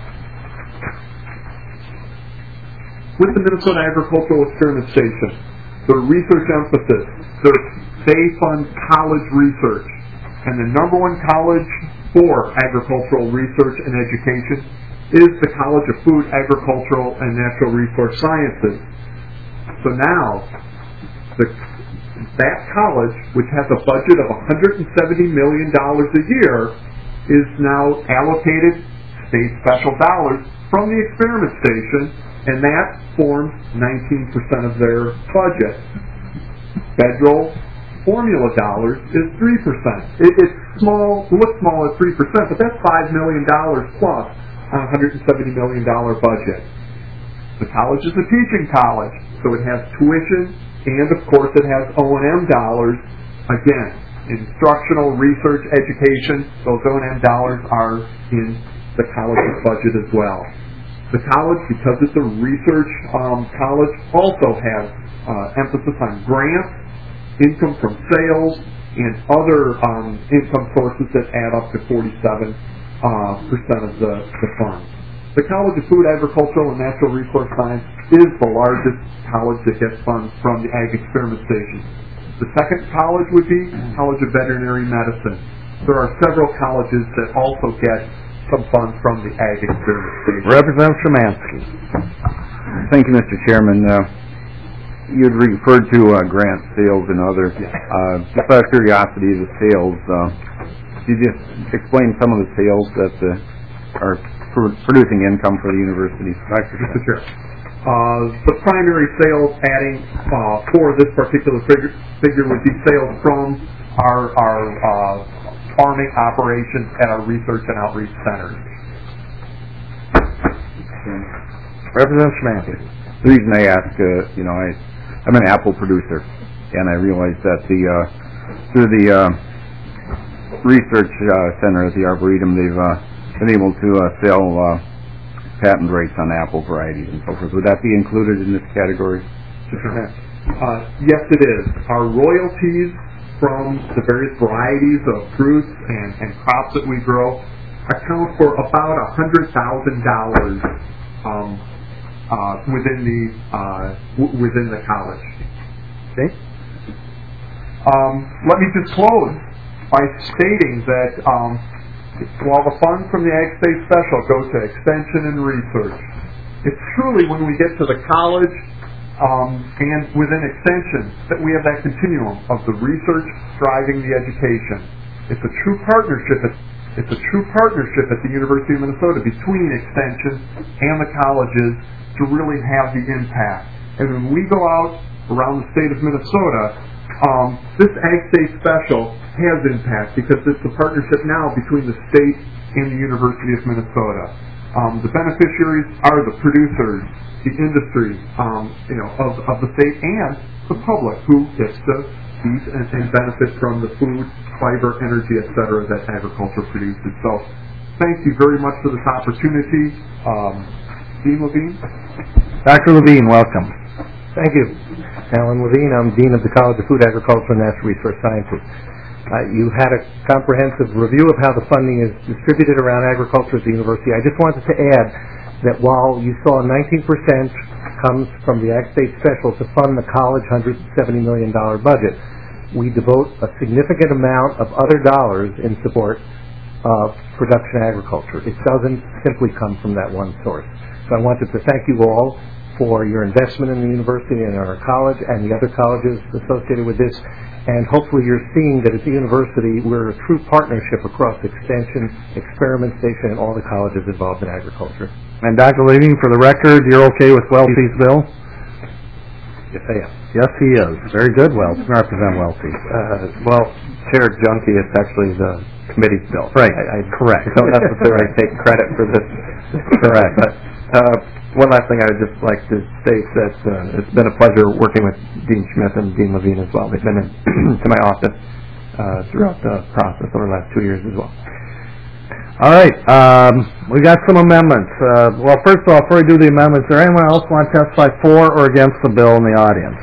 With the Minnesota Agricultural Experiment Station, the research emphasis, they fund college research, and the number one college for agricultural research and education is the College of Food, Agricultural, and Natural Resource Sciences. So now, the, that college, which has a budget of one hundred seventy million dollars a year, is now allocated state special dollars from the experiment station, and that forms nineteen percent of their budget. Federal formula dollars is three percent. It, it's small, looks small at three percent, but that's five million dollars plus on a one hundred seventy million dollars budget. The college is a teaching college, so it has tuition, and of course it has O and M dollars. Again, instructional, research, education, those O and M dollars are in the college's budget as well. The college, because it's a research um, college, also has uh, emphasis on grants, income from sales, and other um, income sources that add up to forty-seven percent uh, of the, the funds. The College of Food, Agricultural, and Natural Resource Science is the largest college that gets funds from the Ag Experiment Station. The second college would be College of Veterinary Medicine. There are several colleges that also get some funds from the Ag Experiment Station. Representative Szymanski. Thank you, Mister Chairman. Uh, You had referred to uh, grant sales and other. Uh, just out of curiosity, the sales. Uh, could you just explain some of the sales that uh, are pr- producing income for the university? Mister Chair. Uh, the primary sales adding uh, for this particular figure, figure would be sales from our, our uh, farming operations at our research and outreach centers. Representative Szymanski. The reason I ask, uh, you know, I. I'm an apple producer, and I realize that the uh, through the uh, research uh, center at the Arboretum, they've uh, been able to uh, sell uh, patent rights on apple varieties and so forth. Would that be included in this category? Uh, yes, it is. Our royalties from the various varieties of fruits and, and crops that we grow account for about one hundred thousand dollars um, Uh, within the uh, w- within the college. Okay. Um, let me just close by stating that um, while the funds from the Ag State Special go to extension and research, it's truly when we get to the college um, and within extension that we have that continuum of the research driving the education. It's a true partnership. At, it's a true partnership at the University of Minnesota between extension and the colleges to really have the impact. And when we go out around the state of Minnesota, Um, this Ag State Special has impact because it's a partnership now between the state and the University of Minnesota. Um, the beneficiaries are the producers, the industry, um, you know, of, of the state and the public who gets to eat and, and benefit from the food, fiber, energy, et cetera that agriculture produces. So thank you very much for this opportunity. Um, Dean Levine? Doctor Levine, welcome. Thank you. Alan Levine, I'm Dean of the College of Food, Agriculture, and Natural Resource Sciences. Uh, you had a comprehensive review of how the funding is distributed around agriculture at the university. I just wanted to add that while you saw nineteen percent comes from the Ag State Special to fund the college one hundred seventy million dollars budget, we devote a significant amount of other dollars in support of production agriculture. It doesn't simply come from that one source. So I wanted to thank you all for your investment in the university and our college and the other colleges associated with this. And hopefully you're seeing that at the university we're a true partnership across extension, experimentation, and all the colleges involved in agriculture. And Doctor Levine, for the record, you're okay with Welty's bill? Yes, I am. Yes, he is. Very good, Welty. Representative Welty. Uh, well, Chair Junkie, it's actually the committee's bill. Right. I, I Correct. don't necessarily take credit for this. Correct. But, uh, one last thing I would just like to state that uh, it's been a pleasure working with Dean Schmidt and Dean Levine as well. They've been in, to my office uh, throughout the process over the last two years as well. All right. Um, we got some amendments. Uh, well, first of all, before we do the amendments, is there anyone else want to testify for or against the bill in the audience?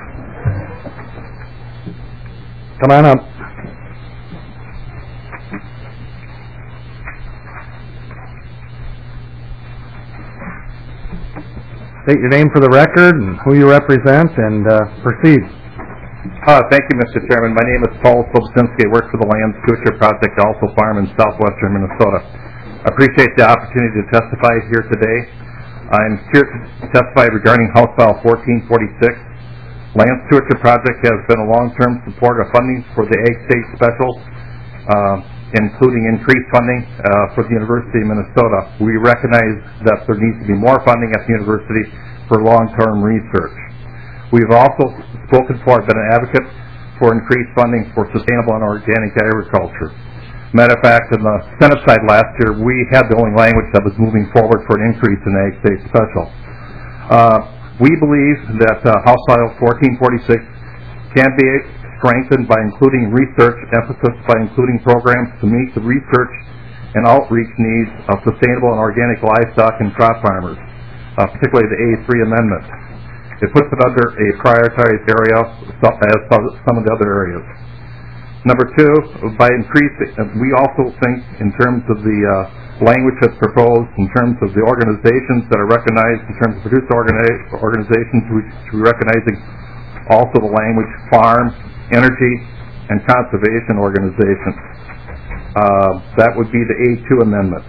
Come on up. State your name for the record and who you represent, and uh, proceed. Uh, thank you, Mister Chairman. My name is Paul Sobczynski. I work for the Land Stewardship Project, also farm in southwestern Minnesota. I appreciate the opportunity to testify here today. I'm here to testify regarding House File fourteen forty-six. Land Stewardship Project has been a long-term supporter of funding for the Ag State Special, uh, including increased funding uh, for the University of Minnesota. We recognize that there needs to be more funding at the university for long-term research. We've also spoken for, been an advocate for increased funding for sustainable and organic agriculture. Matter of fact, in the Senate side last year, we had the only language that was moving forward for an increase in the Ag State Special. Uh, we believe that uh, House File fourteen forty-six can be strengthened by including research, emphasis by including programs to meet the research and outreach needs of sustainable and organic livestock and crop farmers, uh, particularly the A three amendment. It puts it under a prioritized area as some of the other areas. Number two, by increasing, we also think in terms of the uh, language that's proposed, in terms of the organizations that are recognized, in terms of producer organi- organizations, we should be recognizing also the language farm, energy, and conservation organizations. Uh, that would be the A two amendment.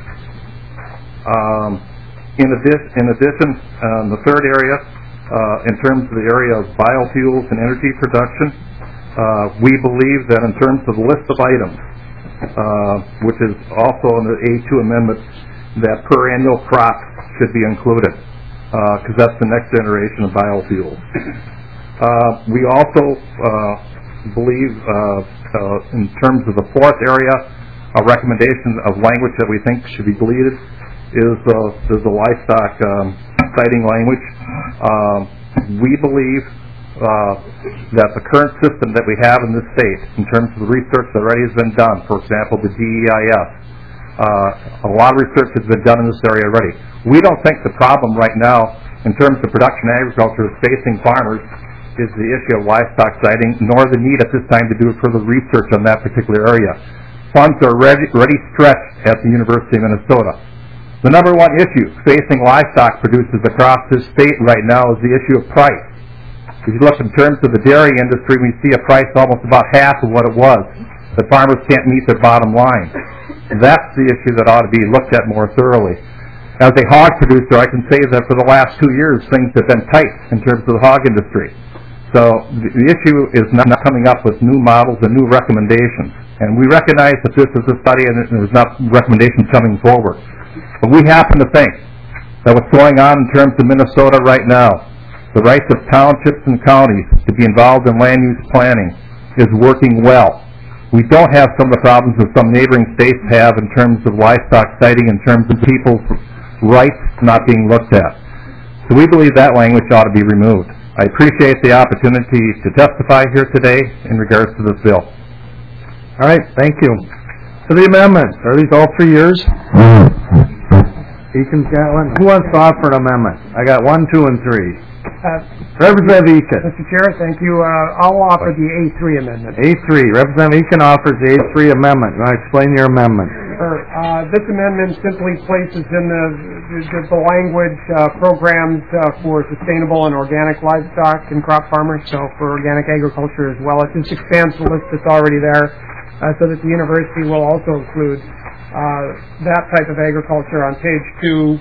Um, in, addi- in addition, um, the third area, uh, in terms of the area of biofuels and energy production, uh, we believe that in terms of the list of items, uh, which is also in the A two amendment, that per annual crop should be included, because uh, that's the next generation of biofuels. Uh, we also uh, believe, uh, uh, in terms of the fourth area, a recommendation of language that we think should be deleted is, uh, is the livestock um, citing language. Uh, we believe uh, that the current system that we have in this state, in terms of the research that already has been done, for example, the D E I S, uh, a lot of research has been done in this area already. We don't think the problem right now, in terms of production agriculture facing farmers, is the issue of livestock siting, nor the need at this time to do further research on that particular area. Funds are already, already stretched at the University of Minnesota. The number one issue facing livestock producers across this state right now is the issue of price. If you look in terms of the dairy industry, we see a price almost about half of what it was. The farmers can't meet their bottom line. That's the issue that ought to be looked at more thoroughly. As a hog producer, I can say that for the last two years, things have been tight in terms of the hog industry. So the, the issue is not, not coming up with new models and new recommendations. And we recognize that this is a study and there's not recommendations coming forward. But we happen to think that what's going on in terms of Minnesota right now the rights of townships and counties to be involved in land use planning is working well. We don't have some of the problems that some neighboring states have in terms of livestock sighting, in terms of people's rights not being looked at. So we believe that language ought to be removed. I appreciate the opportunity to testify here today in regards to this bill. All right, thank you. To the amendments, are these all three years? Eakin's got one. Who wants to offer an amendment? I got one, two, and three. Uh, Representative Eakin. Mister Chair, thank you. Uh, I'll offer the A three amendment. A three. Representative Eakin offers the A three amendment. You want to explain your amendment? Sure. Uh, this amendment simply places in the, the, the language uh, programs uh, for sustainable and organic livestock and crop farmers, so for organic agriculture as well. It just expands the list that's already there uh, so that the university will also include uh, that type of agriculture on page two,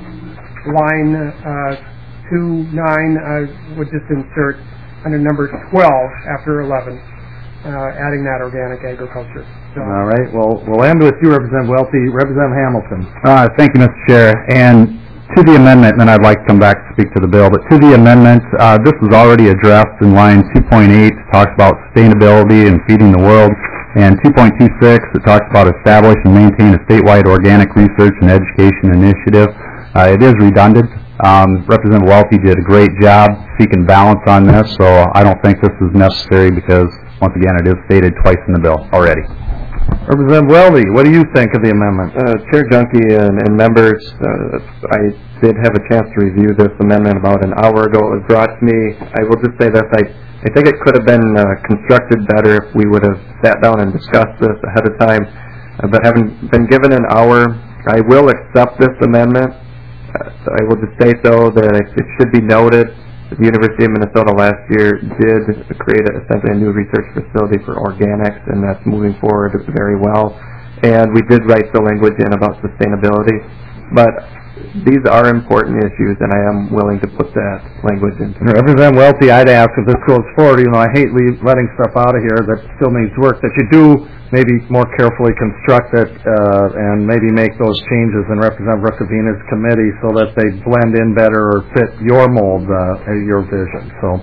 line uh, two, nine, I would just insert under number twelve after eleven, uh, adding that organic agriculture. So, all right. Well, we'll end with you, Representative Welty. Representative Hamilton. Uh, thank you, Mister Chair. And to the amendment, and then I'd like to come back to speak to the bill, but to the amendment, uh, this was already addressed in line two point eight, talks about sustainability and feeding the world, and two point two six, it talks about establish and maintain a statewide organic research and education initiative. Uh, it is redundant. Um, Representative Welty did a great job seeking balance on this, so I don't think this is necessary because, once again, it is stated twice in the bill already. Representative Welty, what do you think of the amendment? Uh, Chair Junkie and, and members, uh, I did have a chance to review this amendment about an hour ago. It was brought to me. I will just say this. I, I think it could have been uh, constructed better if we would have sat down and discussed this ahead of time. Uh, but having been given an hour, I will accept this amendment. Uh, so I will just say so that it should be noted that the University of Minnesota last year did create a, essentially a new research facility for organics, and that's moving forward very well. And we did write the language in about sustainability, but these are important issues, and I am willing to put that language into it. Representative Welty, I'd ask if this goes forward, you know, I hate leave, letting stuff out of here that still needs work, that you do maybe more carefully construct it uh, and maybe make those changes in Representative Rukavina's committee so that they blend in better or fit your mold, uh, your vision. So,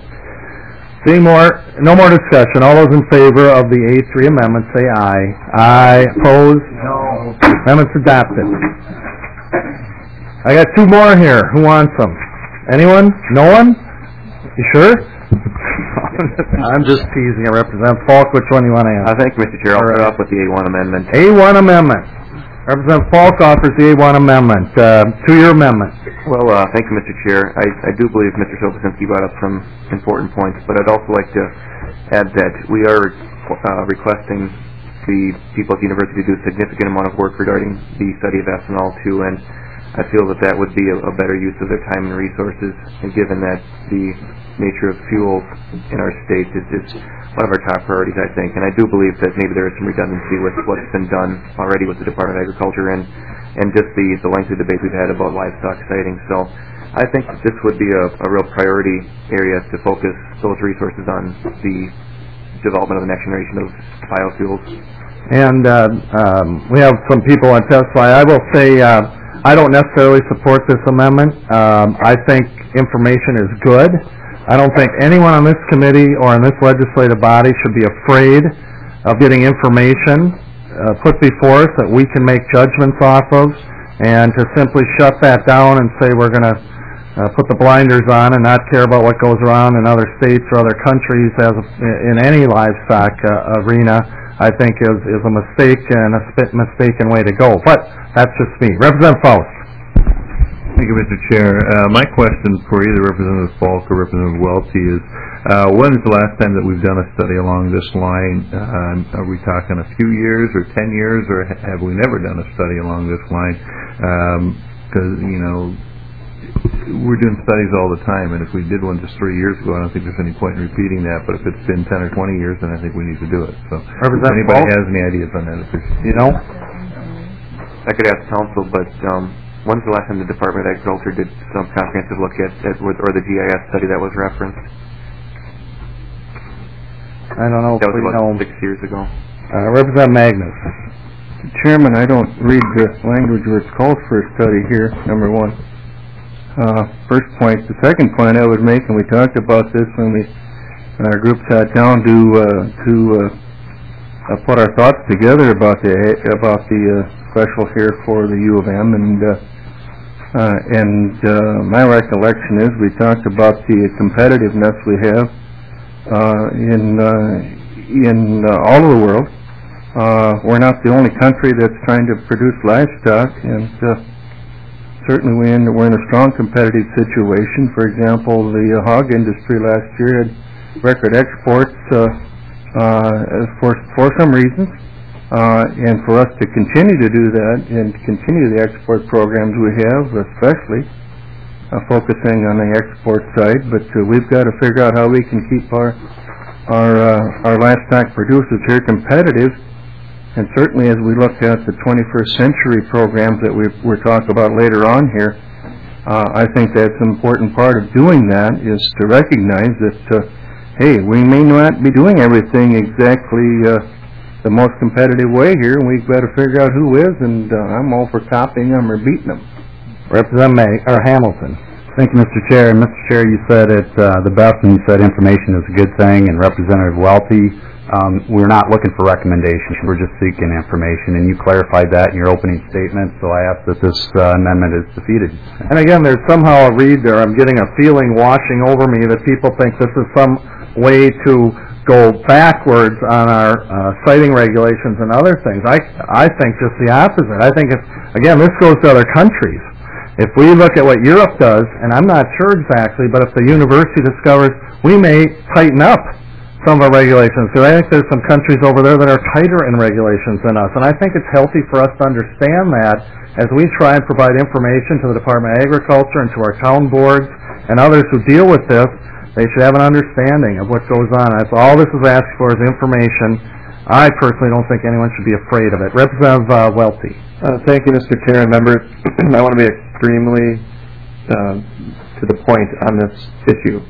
seeing more, no more discussion. All those in favor of the A three amendment say aye. Aye. Opposed? No. Amendment's adopted. I got two more here. Who wants them? Anyone? No one? You sure? I'm just teasing you, Representative Falk. Which one do you want to ask? I think, Mister Chair, I'll start off with the A one amendment. A one amendment. Representative Falk offers the A one amendment. Uh, to your amendment. Well, uh, thank you, Mister Chair. I, I do believe Mister Sobocinski brought up some important points, but I'd also like to add that we are uh, requesting the people at the university to do a significant amount of work regarding the study of ethanol, too, and I feel that that would be a, a better use of their time and resources, and given that the nature of fuels in our state is, is one of our top priorities, I think. And I do believe that maybe there is some redundancy with what's been done already with the Department of Agriculture and, and just the, the lengthy debate we've had about livestock sighting. So I think that this would be a, a real priority area to focus those resources on the development of the next generation of biofuels. And uh, um, we have some people on testify. I will say uh, I don't necessarily support this amendment. Um, I think information is good. I don't think anyone on this committee or in this legislative body should be afraid of getting information uh, put before us that we can make judgments off of, and to simply shut that down and say we're going to uh, put the blinders on and not care about what goes around in other states or other countries as a, in any livestock uh, arena, I think is, is a mistake and a spit mistaken way to go. But that's just me. Representative Faust. Thank you, Mister Chair. Uh, my question for either Representative Falk or Representative Welty is, uh, when is the last time that we've done a study along this line? Uh, are we talking a few years or ten years, or ha- have we never done a study along this line? Because, um, you know, we're doing studies all the time, and if we did one just three years ago, I don't think there's any point in repeating that, but if it's been ten or twenty years, then I think we need to do it. So if anybody Falk? has any ideas on that, you know? I could ask counsel, but um, when's the last time the Department of Agriculture did some comprehensive look at, at or the G I S study that was referenced? I don't know that if was we about know. six years ago. Uh, Representative Magnus. Chairman, I don't read the language where it's called for a study here, number one. uh, first point. The second point I would make, and we talked about this when we when our group sat down to uh, to uh, uh, put our thoughts together about the about the uh, special here for the U of M, and uh, uh, and uh, my recollection is we talked about the competitiveness we have uh, in uh, in uh, all of the world. Uh, we're not the only country that's trying to produce livestock, and uh, certainly we're in, we're in a strong competitive situation. For example, the uh, hog industry last year had record exports uh, uh, for for some reasons, uh, and for us to continue to do that and continue the export programs we have, especially uh, focusing on the export side. But uh, we've got to figure out how we can keep our our uh, our livestock producers here competitive. And certainly as we look at the twenty-first century programs that we we're talking about later on here, uh, I think that's an important part of doing that is to recognize that, uh, hey, we may not be doing everything exactly uh, the most competitive way here, and we've got to figure out who is, and uh, I'm all for copying them or beating them. Representative May, or Hamilton. Thank you, Mister Chair. And Mister Chair, you said it uh, the best, and you said information is a good thing, and Representative Welty, Um, we're not looking for recommendations. We're just seeking information, and you clarified that in your opening statement, so I ask that this uh, amendment is defeated. And again, there's somehow a read there. I'm getting a feeling washing over me that people think this is some way to go backwards on our uh, citing regulations and other things. I, I think just the opposite. I think, if, again, this goes to other countries. If we look at what Europe does, and I'm not sure exactly, but if the university discovers, we may tighten up some of our regulations, because I think there's some countries over there that are tighter in regulations than us, and I think it's healthy for us to understand that as we try and provide information to the Department of Agriculture and to our town boards and others who deal with this. They should have an understanding of what goes on. That's all this is asked for is information. I personally don't think anyone should be afraid of it. Representative uh, Welty. Uh, thank you, Mister Chair and members. I want to be extremely uh, to the point on this issue.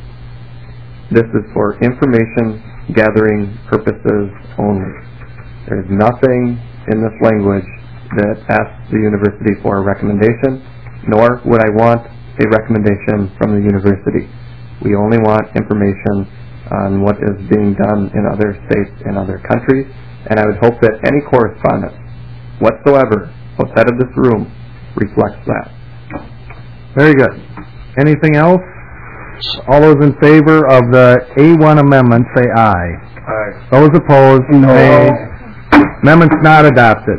This is for information gathering purposes only. There is nothing in this language that asks the university for a recommendation, nor would I want a recommendation from the university. We only want information on what is being done in other states and other countries, and I would hope that any correspondence whatsoever outside of this room reflects that. Very good. Anything else? All those in favor of the A one amendment say aye. Aye. Those opposed, no. Nay. Amendment's not adopted.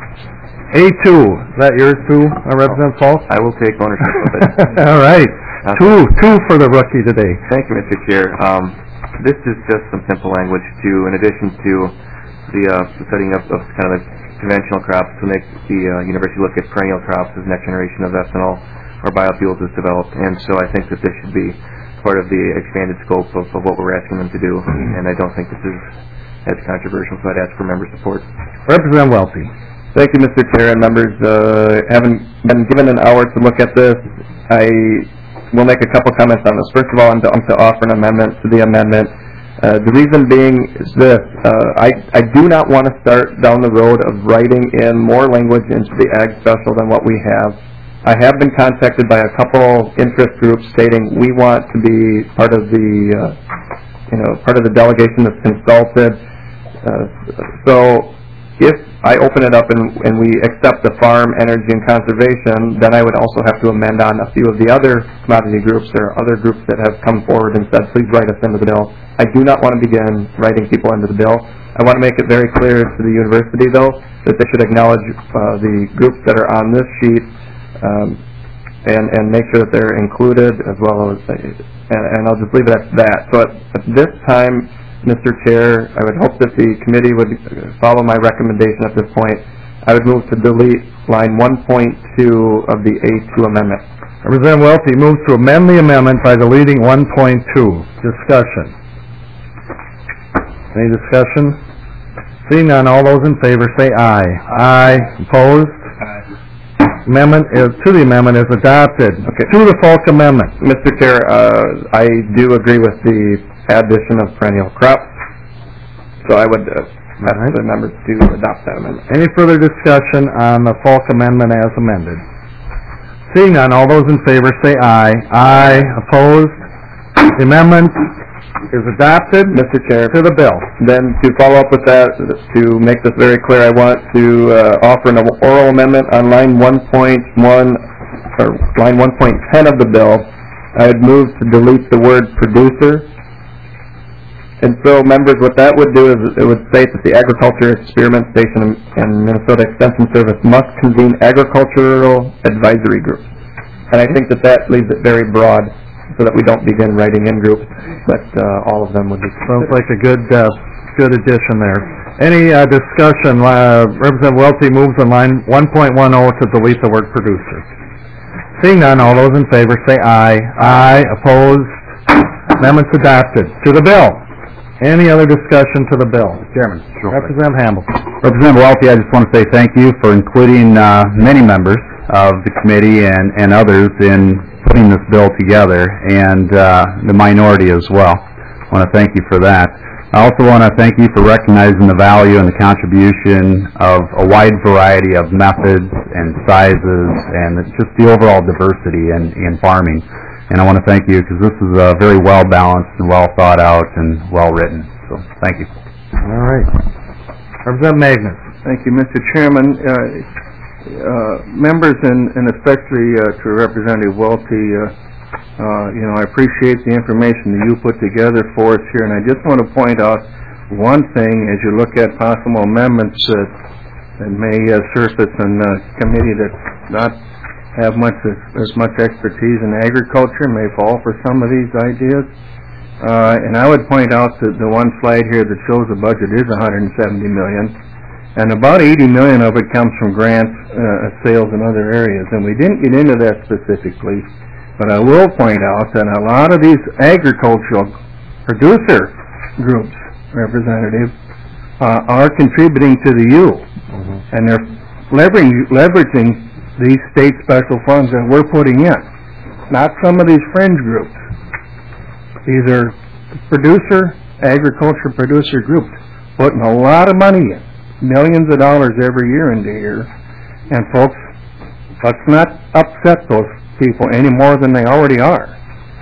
A two, is that yours too, uh, Representative Falk? I will take ownership of it. All right. Uh, two, two for the rookie today. Thank you, Mister Chair. Um, this is just some simple language to, in addition to the uh, studying of, of kind of the conventional crops, to make the uh, university look at perennial crops as next generation of ethanol or biofuels is developed, and so I think that this should be part of the expanded scope of, of what we're asking them to do, and I don't think this is as controversial, so I'd ask for member support. Representative Welty. Thank you, Mister Chair and members. Uh, having been given an hour to look at this, I will make a couple comments on this. First of all, I'm going to offer an amendment to the amendment. Uh, the reason being is this. Uh, I, I do not want to start down the road of writing in more language into the Ag Special than what we have. I have been contacted by a couple interest groups stating we want to be part of the, uh, you know, part of the delegation that's consulted. Uh, so if I open it up and, and we accept the farm, energy, and conservation, then I would also have to amend on a few of the other commodity groups. There are other groups that have come forward and said, please write us into the bill. I do not want to begin writing people into the bill. I want to make it very clear to the university, though, that they should acknowledge uh, the groups that are on this sheet, Um, and, and make sure that they're included as well as, and, and I'll just leave it at that. So at, at this time, Mister Chair, I would hope that the committee would follow my recommendation at this point. I would move to delete line one point two of the A two amendment. Representative Welty moves to amend the amendment by deleting one point two. Discussion. Any discussion? Seeing none, all those in favor say aye. Aye. Opposed? Aye. Amendment is, to the amendment is adopted. Okay. To the Falk amendment. Mister Chair, uh, I do agree with the addition of perennial crops, so I would uh, ask right. the members to adopt that amendment. Any further discussion on the Falk amendment as amended? Seeing none, all those in favor say aye. Aye. Opposed? The amendment is adopted. Mister Chair. To the bill. Then to follow up with that, to make this very clear, I want to uh, offer an oral amendment on line one point one, or line one point ten of the bill. I'd move to delete the word producer. And so, members, what that would do is it would state that the Agriculture Experiment Station and Minnesota Extension Service must convene agricultural advisory groups. And I think that that leaves it very broad so that we don't begin writing in groups, but uh, all of them would be Sounds like a good uh, good addition there. Any uh, discussion? Uh, Representative Welty moves on line one point ten to delete the word producer. Seeing none, all those in favor say aye. Aye. Opposed? Amendment's adopted. To the bill. Any other discussion to the bill? Chairman. Sure. Representative Hamilton. Representative Welty, I just want to say thank you for including uh, many members of the committee and, and others in putting this bill together, and uh, the minority as well. I want to thank you for that. I also want to thank you for recognizing the value and the contribution of a wide variety of methods and sizes and just the overall diversity in, in farming. And I want to thank you because this is uh, very well balanced and well thought out and well written. So thank you. All right. Representative Magnus. Thank you, Mister Chairman. Uh, uh, members and, and especially uh, to Representative Welty, uh, uh, you know, I appreciate the information that you put together for us here. And I just want to point out one thing as you look at possible amendments that, that may uh, surface in a committee that's not have much as, as much expertise in agriculture, may fall for some of these ideas. Uh, and I would point out that the one slide here that shows the budget is one hundred seventy million dollars, and about eighty million dollars of it comes from grants, uh, sales in other areas. And we didn't get into that specifically, but I will point out that a lot of these agricultural producer groups, Representative, uh, are contributing to the U, mm-hmm. and they're leveraging, leveraging these state special funds that we're putting in, not some of these fringe groups. These are producer, agriculture producer groups putting a lot of money in, millions of dollars every year into here. And folks, let's not upset those people any more than they already are,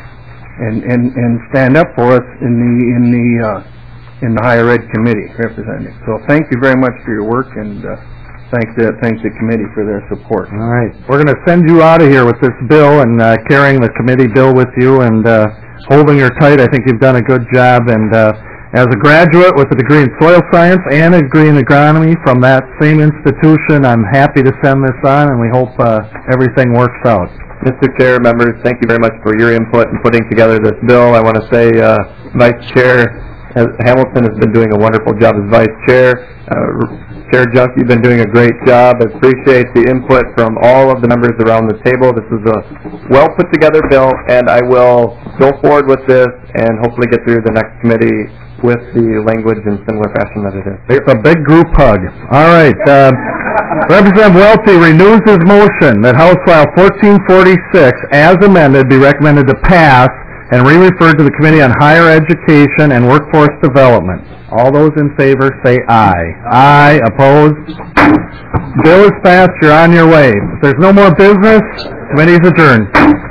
and and, and stand up for us in the in the uh, in the higher ed committee, Representative. So thank you very much for your work, and uh, Thank the, thank the committee for their support. All right. We're going to send you out of here with this bill and uh, carrying the committee bill with you and uh, holding her tight. I think you've done a good job. And uh, as a graduate with a degree in soil science and a degree in agronomy from that same institution, I'm happy to send this on, and we hope uh, everything works out. Mister Chair, members, thank you very much for your input in putting together this bill. I want to say uh, Vice Chair Hamilton has been doing a wonderful job as Vice Chair. Uh, Chair Junk, you've been doing a great job. I appreciate the input from all of the members around the table. This is a well put together bill, and I will go forward with this and hopefully get through the next committee with the language in similar fashion that it is. It's a big group hug. All right. Uh, Representative Welty renews his motion that House File fourteen forty-six, as amended, be recommended to pass and re-referred to the Committee on Higher Education and Workforce Development. All those in favor say aye. Aye. Opposed? Bill is passed. You're on your way. If there's no more business, committee is adjourned.